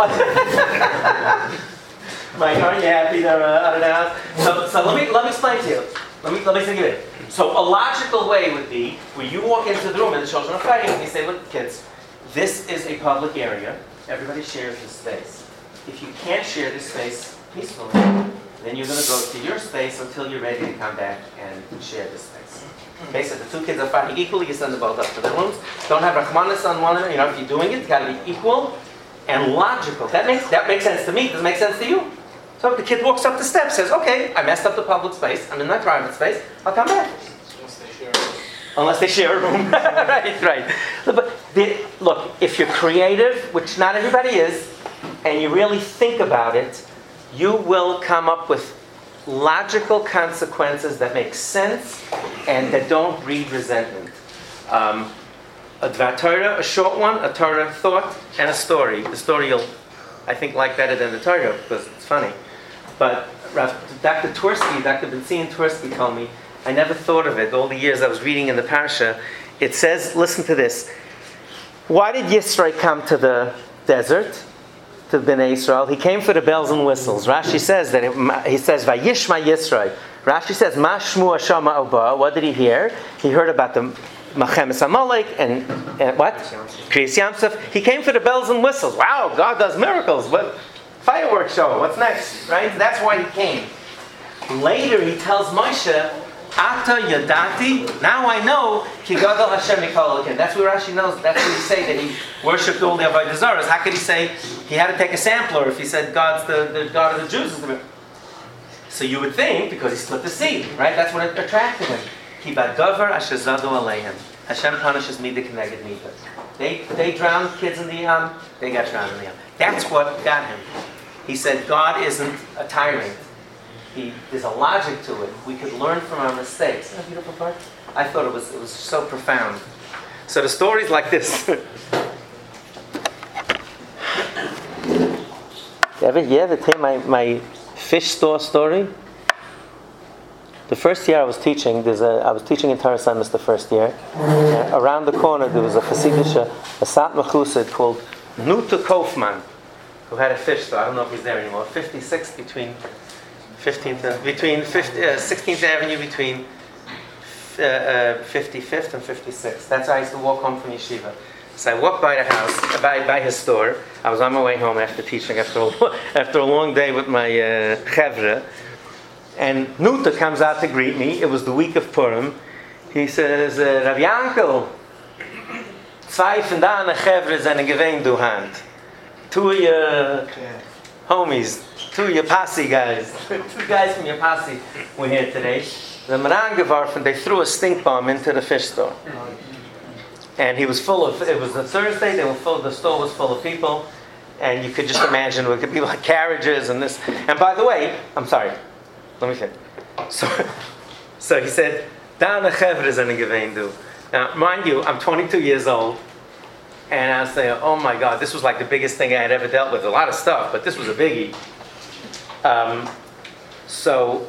Mike, aren't you happy they're uh, out of the house? So, so let me, let me explain to you. Let me, let me think of it. So a logical way would be where you walk into the room and the children are fighting and you say, look, kids, this is a public area. Everybody shares this space. If you can't share this space peacefully, then you're going to go to your space until you're ready to come back and share this space. Okay, so the two kids are fighting equally, you send them both up to their rooms. Don't have Rahmanas on one another. You know, if you're doing it, it's got to be equal and logical. That makes, that makes sense to me. Does it make sense to you? So if the kid walks up the steps, says, okay, I messed up the public space. I'm in my private space. I'll come back. Unless they share a room. Unless they share a room. Right, right. But the, look, if you're creative, which not everybody is, and you really think about it, you will come up with logical consequences that make sense and that don't breed resentment. Um, a Dvar Torah, a short one, a Torah thought, and a story. The story you'll, I think, like better than the Torah because it's funny. But Doctor Tversky, Doctor Benzin Tversky told me, I never thought of it all the years I was reading in the Parsha. It says, listen to this. Why did Yisro come to the desert? To Bnei Israel, he came for the bells and whistles. Rashi says that it, he says Vayishma Yisrael. Rashi says Ma Shmu Hashama Oba. What did he hear? He heard about the Machemes Amalek and, and what? Kriyas Yamsuf. He came for the bells and whistles. Wow, God does miracles. What fireworks show? What's next? Right? That's why he came. Later, he tells Moshe, Ata Yadati. Now I know Ki Gadol Hashem Mikol Elokim. That's where Rashi knows. That's where he say that he worshipped all the Avodah Zaras. How could he say he had to take a sampler if he said God's the, the God of the Jews? So you would think because he split the sea, right? That's what attracted him. Ki Badavar Asher Zadu Aleihem. Hashem punishes Midah Keneged Midah. They they drowned kids in the Yam. They got drowned in the Yam. That's what got him. He said God isn't a tyrant. He, there's a logic to it. We could learn from our mistakes. Isn't that a beautiful part? I thought it was it was so profound. So the story's like this. you ever you ever tell my, my fish store story? The first year I was teaching, there's a I was teaching in Torah Summits the first year. Uh, around the corner there was a Hasidic, a Satmar Chassid called Nuta Kaufman, who had a fish store. I don't know if he's there anymore. fifty-six between fifteenth, uh, between fifty, uh, sixteenth Avenue, between uh, uh, fifty-fifth and fifty-sixth. That's how I used to walk home from yeshiva. So I walked by the house, by, by his store. I was on my way home after teaching, after a, after a long day with my uh, chevra. And Nuta comes out to greet me. It was the week of Purim. He says, uh, Rav Yankel, zwei von deinen chevra sind gewähnt du Hand. Two of your homies. Two of your posse guys, two guys from your posse were here today. The Marangevarfen, they threw a stink bomb into the fish store. And he was full of, it was a Thursday, they were full, the store was full of people. And you could just imagine, it could be like carriages and this. And by the way, I'm sorry, let me finish. So, so he said, Dana Chevra is in a Gevendu. Now, mind you, I'm twenty-two years old. And I was saying, oh my God, this was like the biggest thing I had ever dealt with. A lot of stuff, but this was a biggie. Um, so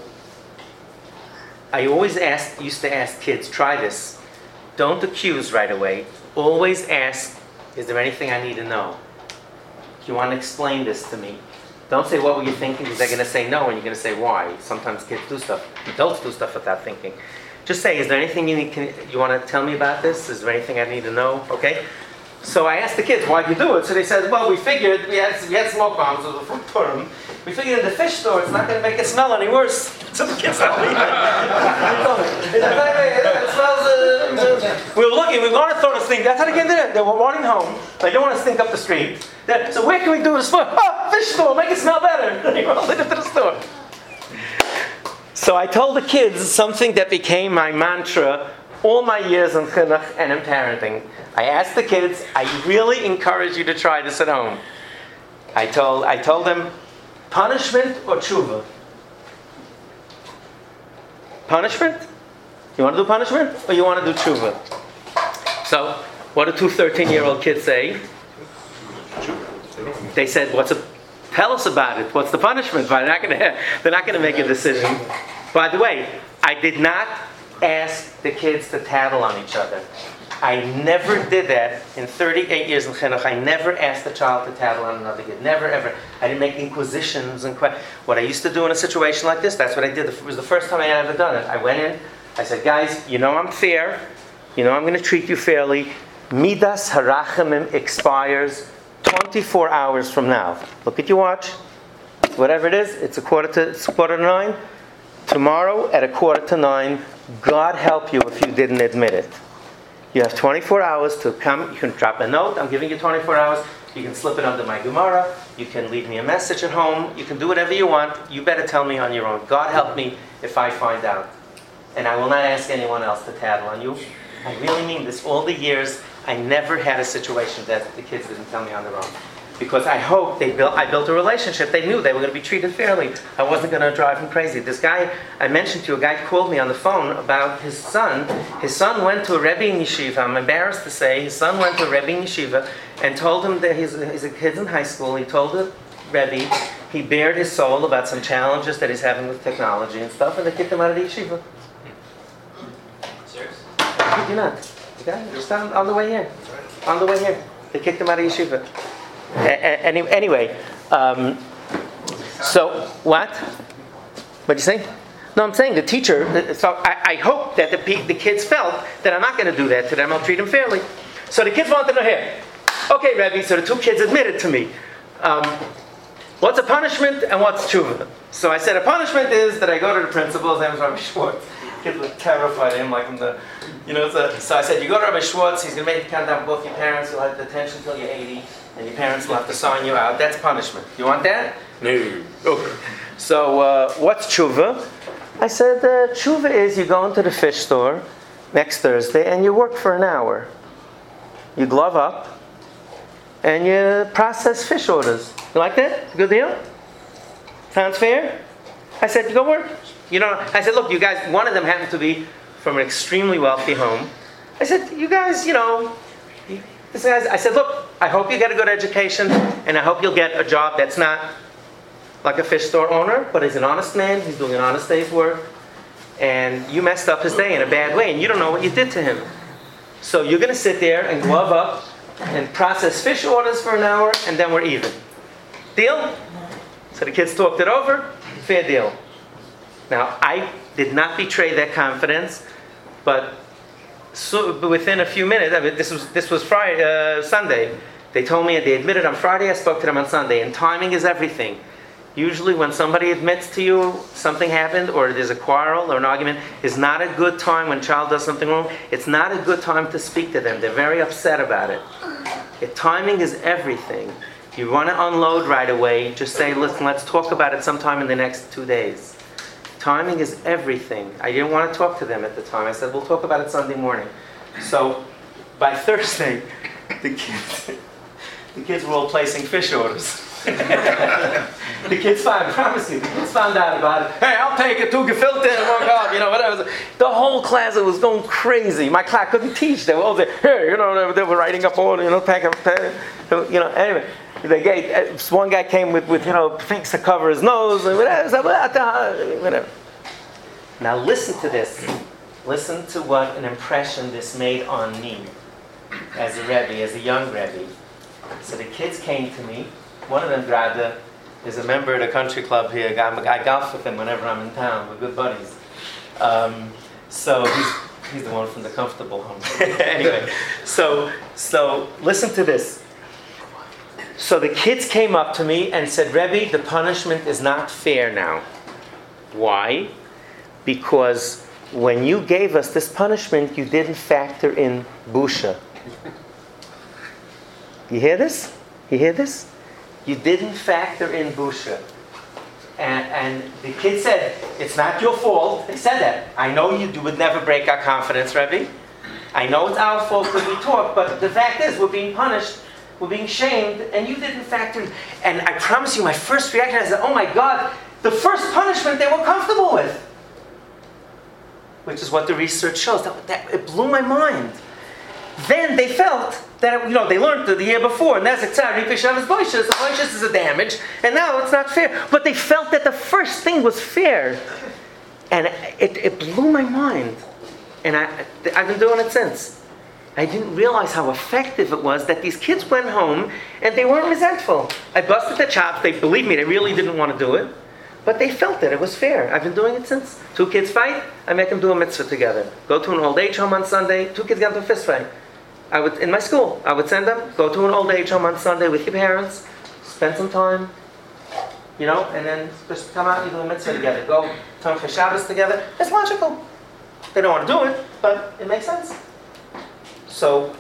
I always ask, used to ask kids, try this. Don't accuse right away. Always ask, is there anything I need to know? Do you want to explain this to me? Don't say, what were you thinking? Because they're going to say no, and you're going to say why. Sometimes kids do stuff. Adults do stuff without thinking. Just say, is there anything you need, can, you want to tell me about this? Is there anything I need to know? Okay? So I asked the kids, why'd you do it? So they said, well, we figured, we had, we had smoke bombs of the food Purim. We figured in the fish store, it's not going to make it smell any worse. So the kids told me. It smells, uh, we were looking, we wanted to throw this thing. That's how they did it. They were running home. They didn't want to stink up the street. They, so where can we do this for? Oh, fish store, make it smell better. They rolled it into the store. So I told the kids something that became my mantra all my years in chinuch and in parenting. I asked the kids, I really encourage you to try this at home. I told, I told them, punishment or tshuva? Punishment? You want to do punishment or you want to do tshuva? So, what do two thirteen-year-old kids say? They said, "What's a? Tell us about it. What's the punishment?" But they're not going to. They're not going to make a decision. By the way, I did not ask the kids to tattle on each other. I never did that in thirty-eight years in chinuch. I never asked a child to tattle on another kid. Never, ever. I didn't make inquisitions and que- what I used to do in a situation like this. That's what I did. It was the first time I had ever done it. I went in. I said, "Guys, you know I'm fair. You know I'm going to treat you fairly. Midas harachamim expires twenty-four hours from now. Look at your watch. Whatever it is, it's a quarter to it's a quarter to nine. Tomorrow at a quarter to nine. God help you if you didn't admit it. You have twenty-four hours to come. You can drop a note. I'm giving you twenty-four hours. You can slip it under my Gemara. You can leave me a message at home. You can do whatever you want. You better tell me on your own. God help me if I find out. And I will not ask anyone else to tattle on you. I really mean this. All the years, I never had a situation that the kids didn't tell me on their own. Because I hope they built, I built a relationship. They knew they were going to be treated fairly. I wasn't going to drive them crazy. This guy, I mentioned to you, a guy called me on the phone about his son. His son went to a Rebbe in Yeshiva. I'm embarrassed to say, his son went to a Rebbe in Yeshiva and told him that he's, he's a kid in high school. He told the Rebbe, he bared his soul about some challenges that he's having with technology and stuff, and they kicked him out of the yeshiva. Serious? I kid you not. Okay? Just on, on the way here. On the way here. They kicked him out of yeshiva. Any, anyway, um, so what? What do you say? No, I'm saying the teacher. So I, I hope that the the kids felt that I'm not going to do that to them. I'll treat them fairly. So the kids wanted to know here. Okay, Rebbe. So the two kids admitted to me. Um, what's a punishment and what's tshuva? So I said a punishment is that I go to the principal. His name is Rabbi Schwartz. Kids were terrified of him, like from the, you know. So, so I said, you go to Rabbi Schwartz. He's going to make you count down both your parents. You'll have detention till you're eighty. And your parents will have to sign you out. That's punishment. You want that? No. Okay. So, uh, what's tshuva? I said, uh, tshuva is you go into the fish store next Thursday and you work for an hour. You glove up and you process fish orders. You like that? Good deal? Sounds fair? I said, you go work. You know, I said, look, you guys, one of them happened to be from an extremely wealthy home. I said, you guys, you know, This guy's, I said, look, I hope you get a good education, and I hope you'll get a job that's not like a fish store owner, but he's an honest man, he's doing an honest day's work, and you messed up his day in a bad way, and you don't know what you did to him. So you're going to sit there and glove up and process fish orders for an hour, and then we're even. Deal? So the kids talked it over, fair deal. Now, I did not betray that confidence, but So within a few minutes, I mean, this was this was Friday, uh, Sunday. They told me they admitted on Friday. I spoke to them on Sunday, and timing is everything. Usually, when somebody admits to you something happened, or there's a quarrel or an argument, is not a good time when a child does something wrong. It's not a good time to speak to them. They're very upset about it. If timing is everything. You want to unload right away. Just say, listen, let's talk about it sometime in the next two days. Timing is everything. I didn't want to talk to them at the time. I said, we'll talk about it Sunday morning. So, by Thursday, the kids, the kids were all placing fish orders. The kids found, I promise you, the kids found out about it. Hey, I'll take it, two gefilte and one God, you know, whatever. The whole class was going crazy. My class couldn't teach. They were all there, hey, you know, they were writing up all, you know, pack up, you know, anyway. They gave, one guy came with, with, you know, things to cover his nose and whatever. whatever. Now listen to this. Listen to what an impression this made on me as a Rebbe, as a young Rebbe. So the kids came to me. One of them, Grada, is a member of the country club here. I golf with him whenever I'm in town. We're good buddies. Um, So he's, he's the one from the comfortable home. Anyway, so so listen to this. So the kids came up to me and said, Rebbe, the punishment is not fair now. Why? Because when you gave us this punishment, you didn't factor in busha. You hear this? You hear this? You didn't factor in busha. And, and the kid said, it's not your fault. They said that. I know you do, would never break our confidence, Rebbe. I know it's our fault because we talk, but the fact is we're being punished, we're being shamed, and you didn't factor in. And I promise you, my first reaction is, oh my God, the first punishment they were comfortable with. Which is what the research shows. That, that, it blew my mind. Then they felt that, you know, they learned the year before, and that's exactly because the boishes is a damage, and now it's not fair. But they felt that the first thing was fair. And it, it blew my mind. And I, I've been doing it since. I didn't realize how effective it was that these kids went home and they weren't resentful. I busted their chops. They, believe me, they really didn't want to do it. But they felt that it was fair. I've been doing it since. Two kids fight, I make them do a mitzvah together. Go to an old age home on Sunday, two kids got into a fist fight. I would, in my school, I would send them, go to an old age home on Sunday with your parents, spend some time, you know, and then just come out and do a mitzvah together. Go turn for Shabbos together. It's logical. They don't want to do it, but it makes sense. So,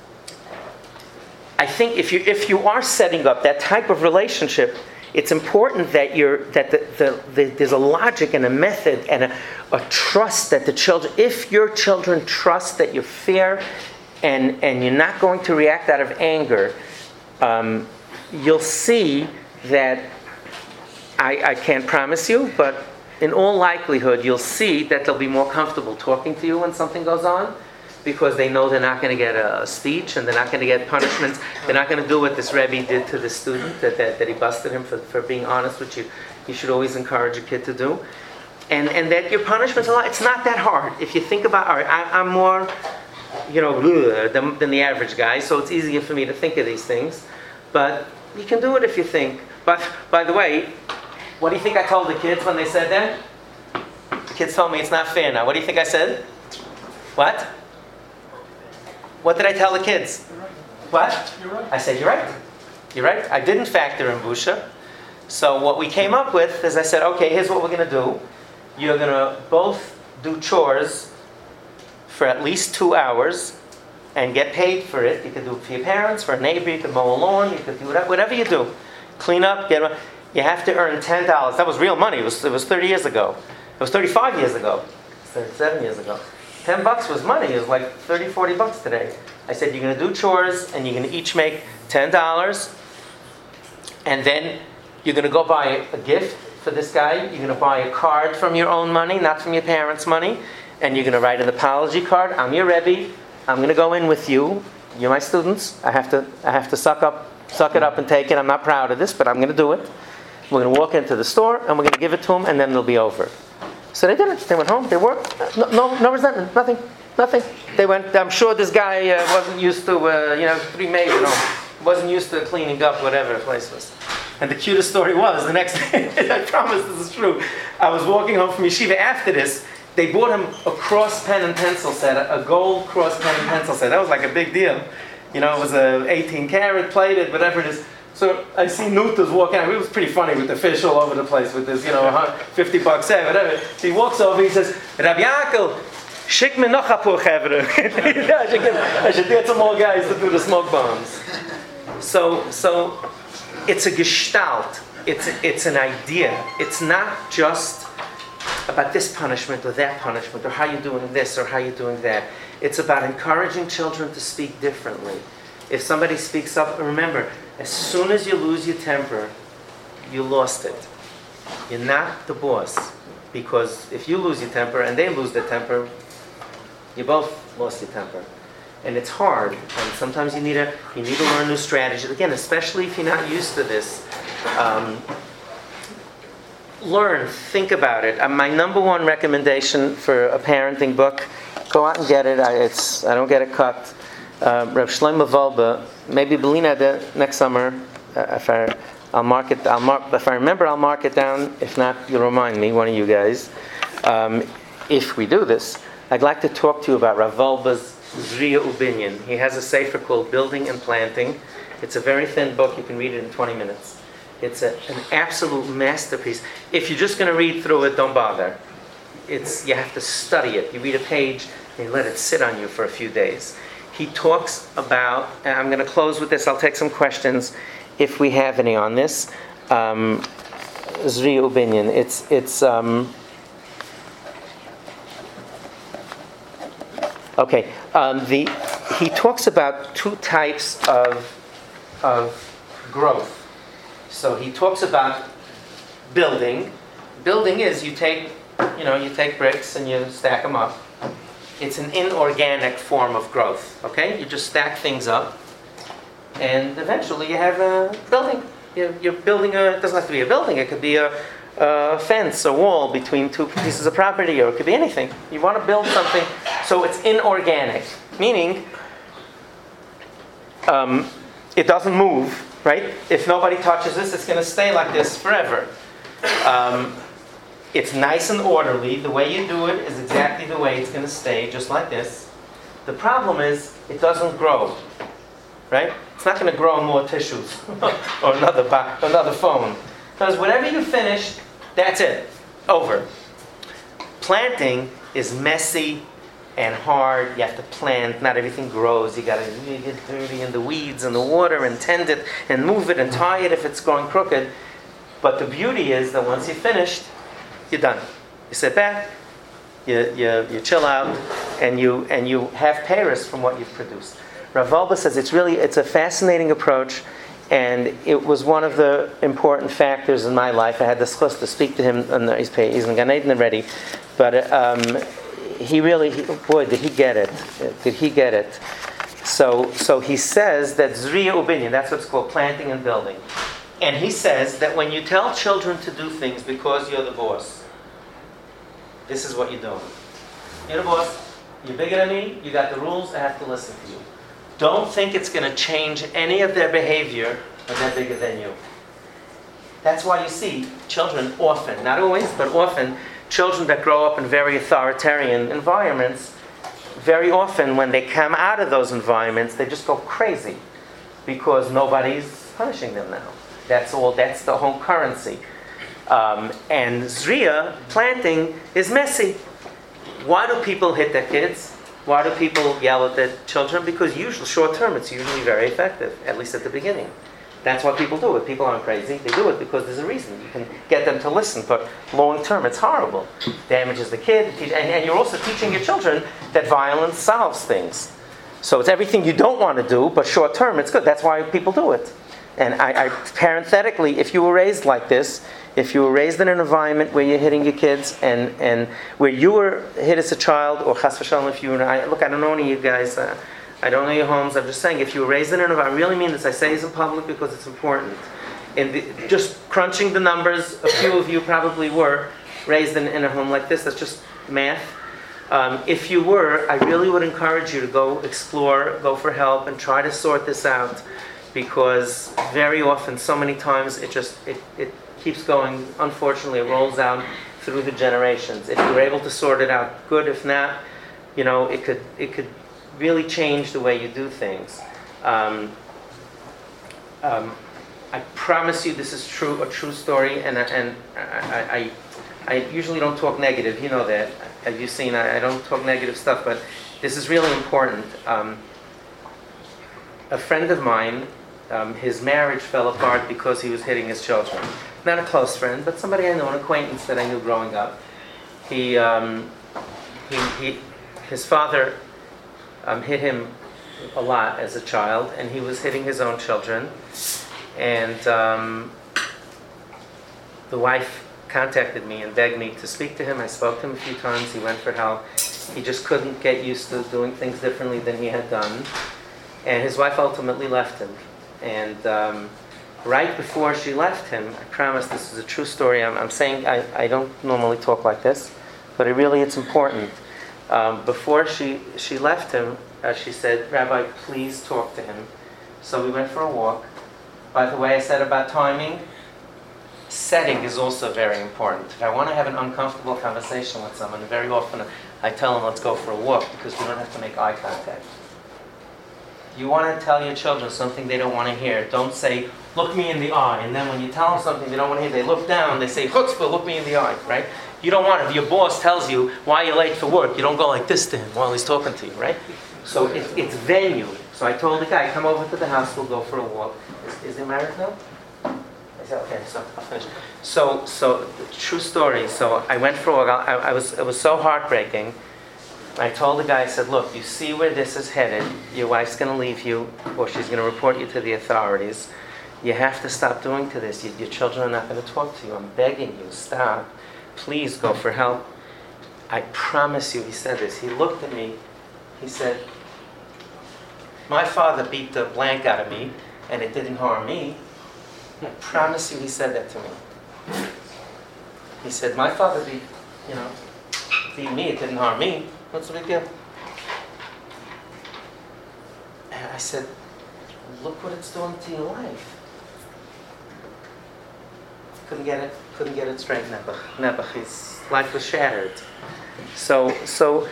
I think if you if you are setting up that type of relationship, it's important that you're that the, the, the, there's a logic and a method and a, a trust that the children, if your children trust that you're fair and and you're not going to react out of anger, um, you'll see that. I, I can't promise you, but in all likelihood, you'll see that they'll be more comfortable talking to you when something goes on, because they know they're not going to get a speech and they're not going to get punishments. They're not going to do what this Rebbe did to the student, that, that, that he busted him for, for being honest, which you, you should always encourage a kid to do. And and that your punishment's a lot. It's not that hard. If you think about, all right, I, I'm more, you know, than, than the average guy, so it's easier for me to think of these things. But you can do it if you think. But, by the way, what do you think I told the kids when they said that? The kids told me it's not fair now. What do you think I said? What? What did I tell the kids? What? You're right. I said, you're right. You're right. I didn't factor in busha. So what we came up with is I said, okay, here's what we're going to do. You're going to both do chores for at least two hours and get paid for it. You can do it for your parents, for a neighbor, you can mow a lawn, you can do whatever, whatever you do. Clean up, get you have to earn ten dollars. That was real money. It was, it was thirty years ago. It was thirty-five years ago. thirty-seven years ago. ten bucks was money. It was like thirty, forty bucks today. I said, you're going to do chores, and you're going to each make ten dollars. And then you're going to go buy a gift for this guy. You're going to buy a card from your own money, not from your parents' money. And you're going to write an apology card. I'm your Rebbe. I'm going to go in with you. You're my students. I have to, I have to suck up, suck it up and take it. I'm not proud of this, but I'm going to do it. We're going to walk into the store, and we're going to give it to them, and then it'll be over. So they did it. They went home. They worked. No, no, no resentment. Nothing. Nothing. They went. I'm sure this guy uh, wasn't used to, uh, you know, three maids at home. Wasn't used to cleaning up whatever the place was. And the cutest story was the next day. I promise this is true. I was walking home from yeshiva after this. They bought him a cross pen and pencil set, a gold cross pen and pencil set. That was like a big deal. You know, it was a eighteen karat plated, whatever it is. So I see Nutas walking out. It was pretty funny with the fish all over the place with this, you know, fifty bucks set, whatever. So he walks over, he says, Rabbi Yaakov, schick me noch a paar chevre. I should get some more guys to do the smoke bombs. So, so it's a gestalt. It's, a, it's an idea. It's not just about this punishment or that punishment or how you're doing this or how you're doing that. It's about encouraging children to speak differently. If somebody speaks up, remember, as soon as you lose your temper, you lost it. You're not the boss. Because if you lose your temper and they lose their temper, you both lost your temper. And it's hard. And sometimes you need to you need to learn new strategies. Again, especially if you're not used to this. Um, learn, think about it. Uh, my number one recommendation for a parenting book, go out and get it. I, it's I don't get it cut. Uh, Reb Shlomo Wolbe, maybe Belina de, next summer. Uh, if I, I'll mark it. I'll mark. If I remember, I'll mark it down. If not, you'll remind me, one of you guys. Um, if we do this, I'd like to talk to you about Rav Wolbe's Zriya Ubinyan. He has a sefer called Building and Planting. It's a very thin book. You can read it in twenty minutes. It's a, an absolute masterpiece. If you're just going to read through it, don't bother. It's you have to study it. You read a page and you let it sit on you for a few days. He talks about, and I'm going to close with this. I'll take some questions if we have any on this. Um, Zriya Ubinyan. It's it's. Um, okay. Um, the he talks about two types of of growth. So he talks about building. Building is you take, you know, you take bricks and you stack them up. It's an inorganic form of growth. Okay, you just stack things up, and eventually you have a building. You're, you're building a. It doesn't have to be a building. It could be a, a fence, a wall between two pieces of property, or it could be anything. You want to build something, so it's inorganic, meaning um, it doesn't move. Right? If nobody touches this, it's going to stay like this forever. Um, it's nice and orderly. The way you do it is exactly the way it's going to stay, just like this. The problem is, it doesn't grow. Right? It's not going to grow more tissues or another bo- another phone. Because whatever you finish, that's it. Over. Planting is messy and hard. You have to plant. Not everything grows. You got to get dirty in the weeds and the water and tend it and move it and tie it if it's growing crooked. But the beauty is that once you're finished, you're done. You sit back, you you, you chill out, and you and you have peiros from what you've produced. Rav Wolbe says it's really it's a fascinating approach, and it was one of the important factors in my life. I had the chus to speak to him, and he's he's in Gan Eden already, but. Um, He really, he, boy, did he get it? Did he get it? So, so he says that Zriya Ubinyan, that's what it's called, planting and building. And he says that when you tell children to do things because you're the boss, this is what you're doing. You're the boss. You're bigger than me. You got the rules. I have to listen to you. Don't think it's going to change any of their behavior when they're bigger than you. That's why you see children often, not always, but often. Children that grow up in very authoritarian environments, very often when they come out of those environments, they just go crazy because nobody's punishing them now. That's all. That's the whole currency. Um, and Zriya, planting, is messy. Why do people hit their kids? Why do people yell at their children? Because usually, short term, it's usually very effective, at least at the beginning. That's why people do it. People aren't crazy. They do it because there's a reason. You can get them to listen. But long term, it's horrible. Damages the kid. And, and you're also teaching your children that violence solves things. So it's everything you don't want to do, but short term, it's good. That's why people do it. And I, I parenthetically, if you were raised like this, if you were raised in an environment where you're hitting your kids and, and where you were hit as a child, or chas v'shalom, if you were, I, look, I don't know any of you guys, uh, I don't know your homes. I'm just saying, if you were raised in an environment, I really mean this. I say this in public because it's important. And the, just crunching the numbers, a few of you probably were raised in, in a home like this. That's just math. Um, if you were, I really would encourage you to go explore, go for help, and try to sort this out. Because very often, so many times, it just it, it keeps going. Unfortunately, it rolls out through the generations. If you were able to sort it out, good. If not, you know, it could it could. really change the way you do things. Um, um, I promise you this is true, a true story, and, and I, I, I usually don't talk negative, you know that. As you've seen, I, I don't talk negative stuff, but this is really important. Um, a friend of mine, um, his marriage fell apart because he was hitting his children. Not a close friend, but somebody I know, an acquaintance that I knew growing up. He, um, he, he his father Um, hit him a lot as a child, and he was hitting his own children. And um, the wife contacted me and begged me to speak to him. I spoke to him a few times. He went for help. He just couldn't get used to doing things differently than he had done. And his wife ultimately left him. And um, right before she left him, I promise this is a true story. I'm, I'm saying I, I don't normally talk like this, but it really it's important. Um, before she, she left him, uh, she said, "Rabbi, please talk to him." So we went for a walk. By the way, I said about timing, setting is also very important. If I want to have an uncomfortable conversation with someone, very often I tell them, let's go for a walk, because we don't have to make eye contact. You want to tell your children something they don't want to hear. Don't say, look me in the eye. And then when you tell them something they don't want to hear, they look down, they say, chutzpah, look me in the eye, right? You don't want it. If your boss tells you why you're late for work, you don't go like this to him while he's talking to you, right? So it, it's venue. So I told the guy, come over to the house, we'll go for a walk. Is, is he married now? I said, okay, so I'll finish. So, so true story. So I went for a walk. I, I was, it was so heartbreaking. I told the guy, I said, look, you see where this is headed. Your wife's going to leave you, or she's going to report you to the authorities. You have to stop doing to this. You, your children are not going to talk to you. I'm begging you, stop. Please go for help. I promise you, he said this. He looked at me. He said, my father beat the blank out of me, and it didn't harm me. I promise you, he said that to me. He said, my father beat, you know, beat me, it didn't harm me. What's the big deal? And I said, look what it's doing to your life. Couldn't get it, couldn't get it straight, Nebuch. Nebuch, his life was shattered. So, so,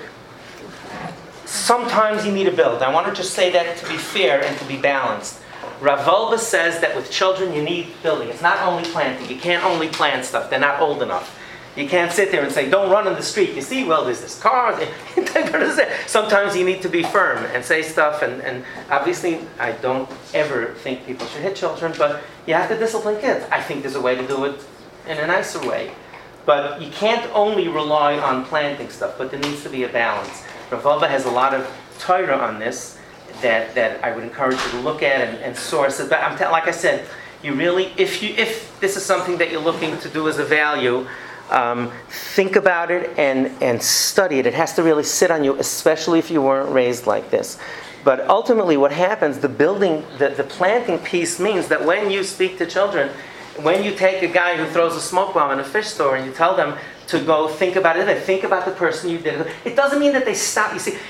sometimes you need to build. I want to just say that to be fair and to be balanced. Rav Wolbe says that with children you need building. It's not only planting. You can't only plant stuff. They're not old enough. You can't sit there and say, don't run in the street. You see, well, there's this car. Sometimes you need to be firm and say stuff. And, and obviously, I don't ever think people should hit children, but you have to discipline kids. I think there's a way to do it in a nicer way. But you can't only rely on planting stuff, but there needs to be a balance. Rav Wolbe has a lot of Torah on this that, that I would encourage you to look at and, and source it. But I'm t- like I said, you really, if you if this is something that you're looking to do as a value, Um, think about it and, and study it. It has to really sit on you, especially if you weren't raised like this. But ultimately what happens, the building, the, the planting piece means that when you speak to children, when you take a guy who throws a smoke bomb in a fish store and you tell them to go think about it, think about the person you did it. It doesn't mean that they stop. You see,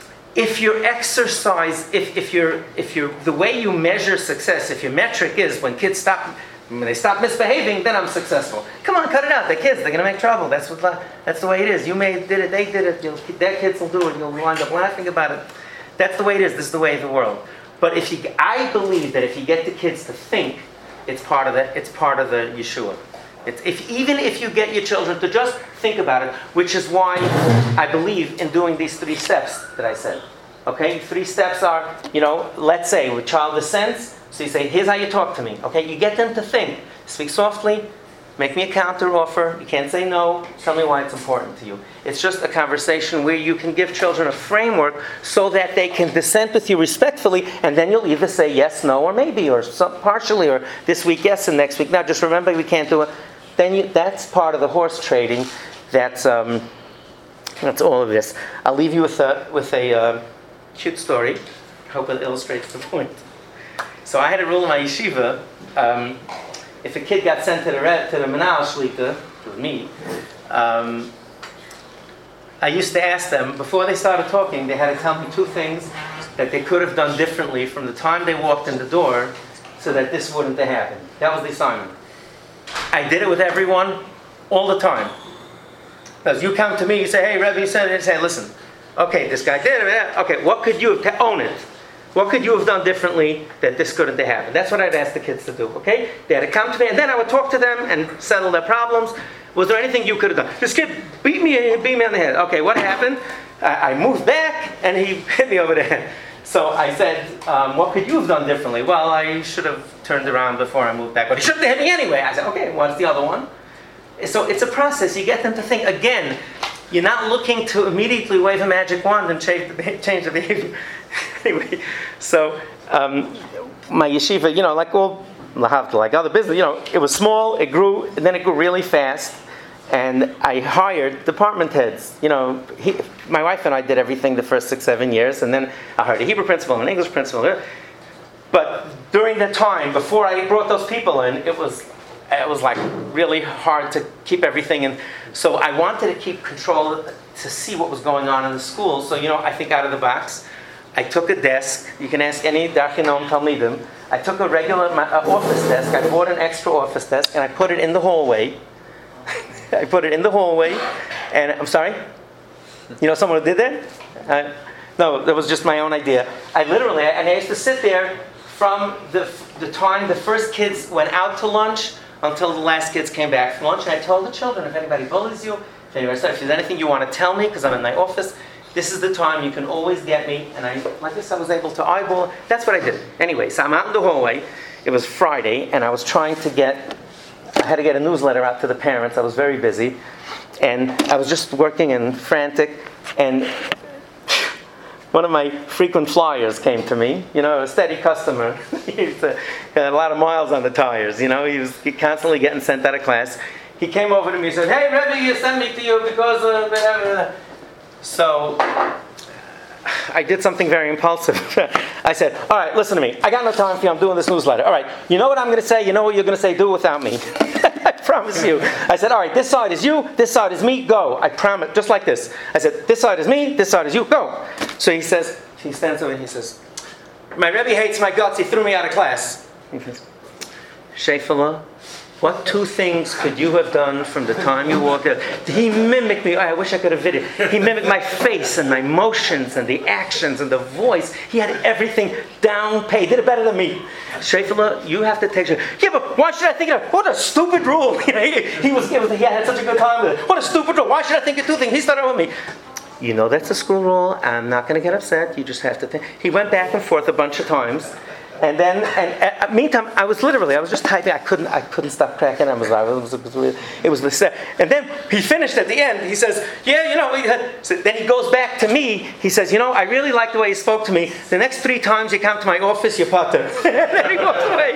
if your exercise, if, if you're, if you're, the way you measure success, if your metric is when kids stop, when they stop misbehaving, then I'm successful. Come on, cut it out. They're kids. They're going to make trouble. That's what. That's the way it is. You may did it. They did it. You'll, their kids will do it. You'll wind up laughing about it. That's the way it is. This is the way of the world. But if you, I believe that if you get the kids to think, it's part of the. It's part of the Yeshua. It's if even if you get your children to just think about it, which is why I believe in doing these three steps that I said. Okay, three steps are, you know, let's say with child dissents. So you say, here's how you talk to me. Okay, you get them to think. Speak softly. Make me a counter offer. You can't say no. Tell me why it's important to you. It's just a conversation where you can give children a framework so that they can dissent with you respectfully, and then you'll either say yes, no, or maybe, or some, partially, or this week yes, and next week no. Just remember, we can't do it. Then you, that's part of the horse trading. That's um, that's all of this. I'll leave you with a with a uh, cute story. I hope it illustrates the point. So I had a rule in my yeshiva, um, if a kid got sent to the red, to the Menal Shlita, to me, um, I used to ask them, before they started talking, they had to tell me two things that they could have done differently from the time they walked in the door so that this wouldn't have happened. That was the assignment. I did it with everyone all the time. Because you come to me, you say, hey, Rebbe, you said it, say, listen, okay, this guy did it, okay, what could you have, ta- own it. What could you have done differently that this couldn't have happened? That's what I'd ask the kids to do, okay? They had to come to me, and then I would talk to them and settle their problems. Was there anything you could have done? This kid beat me, beat me on the head. Okay, what happened? I, I moved back, and he hit me over the head. So I said, um, what could you have done differently? Well, I should have turned around before I moved back, but he shouldn't have hit me anyway. I said, okay, what's the other one? So it's a process. You get them to think. Again, you're not looking to immediately wave a magic wand and change the, change the behavior. Anyway, so um, my yeshiva, you know, like all like other business, you know, it was small, it grew, and then it grew really fast. And I hired department heads. You know, he, my wife and I did everything the first six, seven years, and then I hired a Hebrew principal and an English principal. But during that time, before I brought those people in, it was it was like really hard to keep everything in. So I wanted to keep control to see what was going on in the school. So, you know, I think out of the box, I took a desk. You can ask any Dachinom Talmidim. I took a regular my, uh, office desk. I bought an extra office desk, and I put it in the hallway. I put it in the hallway, and I'm sorry? You know someone who did that? Uh, no, that was just my own idea. I literally, and I used to sit there from the, the time the first kids went out to lunch until the last kids came back from lunch. And I told the children, if anybody bullies you, if, anybody, if there's anything you want to tell me, because I'm in my office, this is the time you can always get me. And I, like this, I was able to eyeball. That's what I did. Anyway, so I'm out in the hallway. It was Friday, and I was trying to get, I had to get a newsletter out to the parents. I was very busy. And I was just working and frantic. And one of my frequent flyers came to me. You know, a steady customer. He used to, had a lot of miles on the tires. You know, he was constantly getting sent out of class. He came over to me and said, "Hey, Rebbe, you sent me to you because of..." Blah, blah, blah. So I did something very impulsive. I said, "All right, listen to me. I got no time for you. I'm doing this newsletter. All right, you know what I'm going to say? You know what you're going to say? Do it without me." I promise you. I said, "All right, this side is you. This side is me. Go." I promise. Just like this. I said, "This side is me. This side is you. Go." So he says, he stands over and he says, "My Rebbe hates my guts. He threw me out of class." He says, "Shefala, what two things could you have done from the time you walked out?" He mimicked me. I wish I could have video. He mimicked my face and my motions and the actions and the voice. He had everything down paid. He did it better than me. Shefala, you have to take... Yeah, but why should I think of it? What a stupid rule. You know, he, he, was, he, was, he had such a good time with it. What a stupid rule. Why should I think of two things? He started with me. You know that's a school rule. I'm not going to get upset. You just have to think. He went back and forth a bunch of times. And then, and uh, meantime, I was literally, I was just typing. I couldn't, I couldn't stop cracking. I was, I was, it was, it was the. And then he finished at the end. He says, "Yeah, you know." We had, so then he goes back to me. He says, "You know, I really like the way you spoke to me. The next three times you come to my office, you putter." And then he goes away.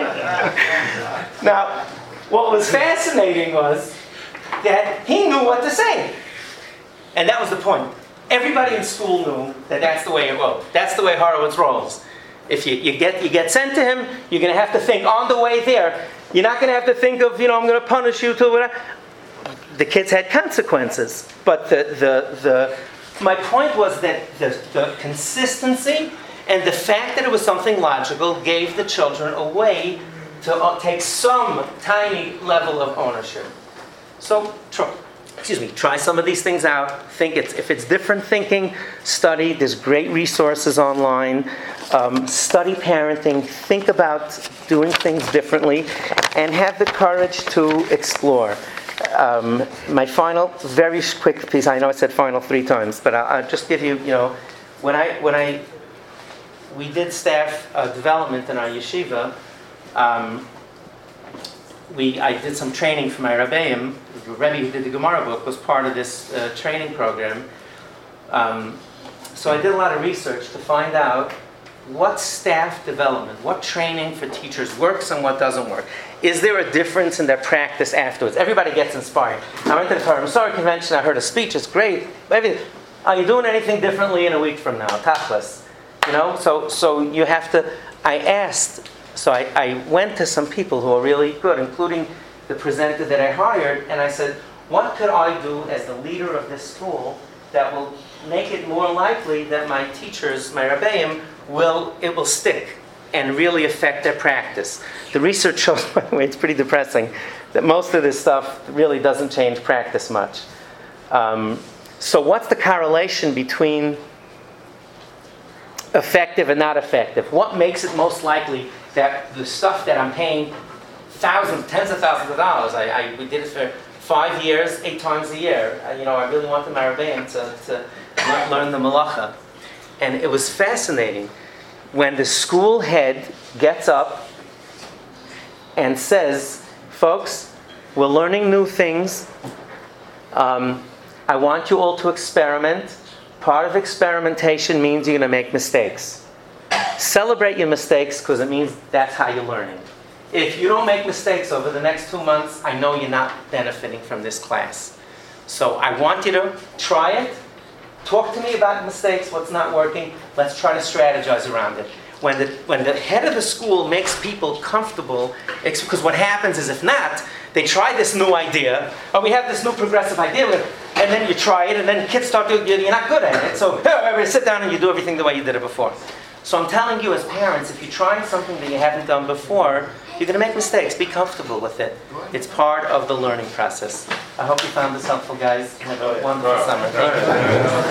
Now, what was fascinating was that he knew what to say, and that was the point. Everybody in school knew that that's the way it was. That's the way Horowitz rolls. If you, you get you get sent to him, you're going to have to think on the way there. You're not going to have to think of, you know, I'm going to punish you till whatever. The kids had consequences, but the the the my point was that the, the consistency and the fact that it was something logical gave the children a way to uh, take some tiny level of ownership. So, try, excuse me, try some of these things out. Think it's if it's different thinking, study. There's great resources online. Um, study parenting, think about doing things differently, and have the courage to explore. Um, my final, very quick piece, I know I said final three times, but I'll, I'll just give you, you know, when I, when I, we did staff uh, development in our yeshiva, um, we, I did some training for my Rebbeim. The Rebbe who did the Gemara book was part of this uh, training program. Um, so I did a lot of research to find out what staff development, what training for teachers works and what doesn't work. Is there a difference in their practice afterwards? Everybody gets inspired. I went to the Torah convention, I heard a speech, it's great. Are you doing anything differently in a week from now? Tachlis. You know, so so you have to, I asked, so I, I went to some people who are really good, including the presenter that I hired, and I said, what could I do as the leader of this school that will make it more likely that my teachers, my Rebbeim, will it will stick and really affect their practice. The research shows, by the way, it's pretty depressing, that most of this stuff really doesn't change practice much. Um, so what's the correlation between effective and not effective? What makes it most likely that the stuff that I'm paying thousands, tens of thousands of dollars, I, I we did it for five years, eight times a year. Uh, you know, I really wanted my Rebbeim to, to learn the malacha. And it was fascinating when the school head gets up and says, folks, we're learning new things. Um, I want you all to experiment. Part of experimentation means you're going to make mistakes. Celebrate your mistakes because it means that's how you're learning. If you don't make mistakes over the next two months, I know you're not benefiting from this class. So I want you to try it. Talk to me about mistakes, what's not working. Let's try to strategize around it. When the, when the head of the school makes people comfortable, because what happens is if not, they try this new idea, or we have this new progressive idea, and then you try it, and then kids start doing it, you're not good at it. So everybody sit down and you do everything the way you did it before. So I'm telling you as parents, if you're trying something that you haven't done before, you're going to make mistakes. Be comfortable with it. It's part of the learning process. I hope you found this helpful, guys. Have a wonderful summer. Thank you.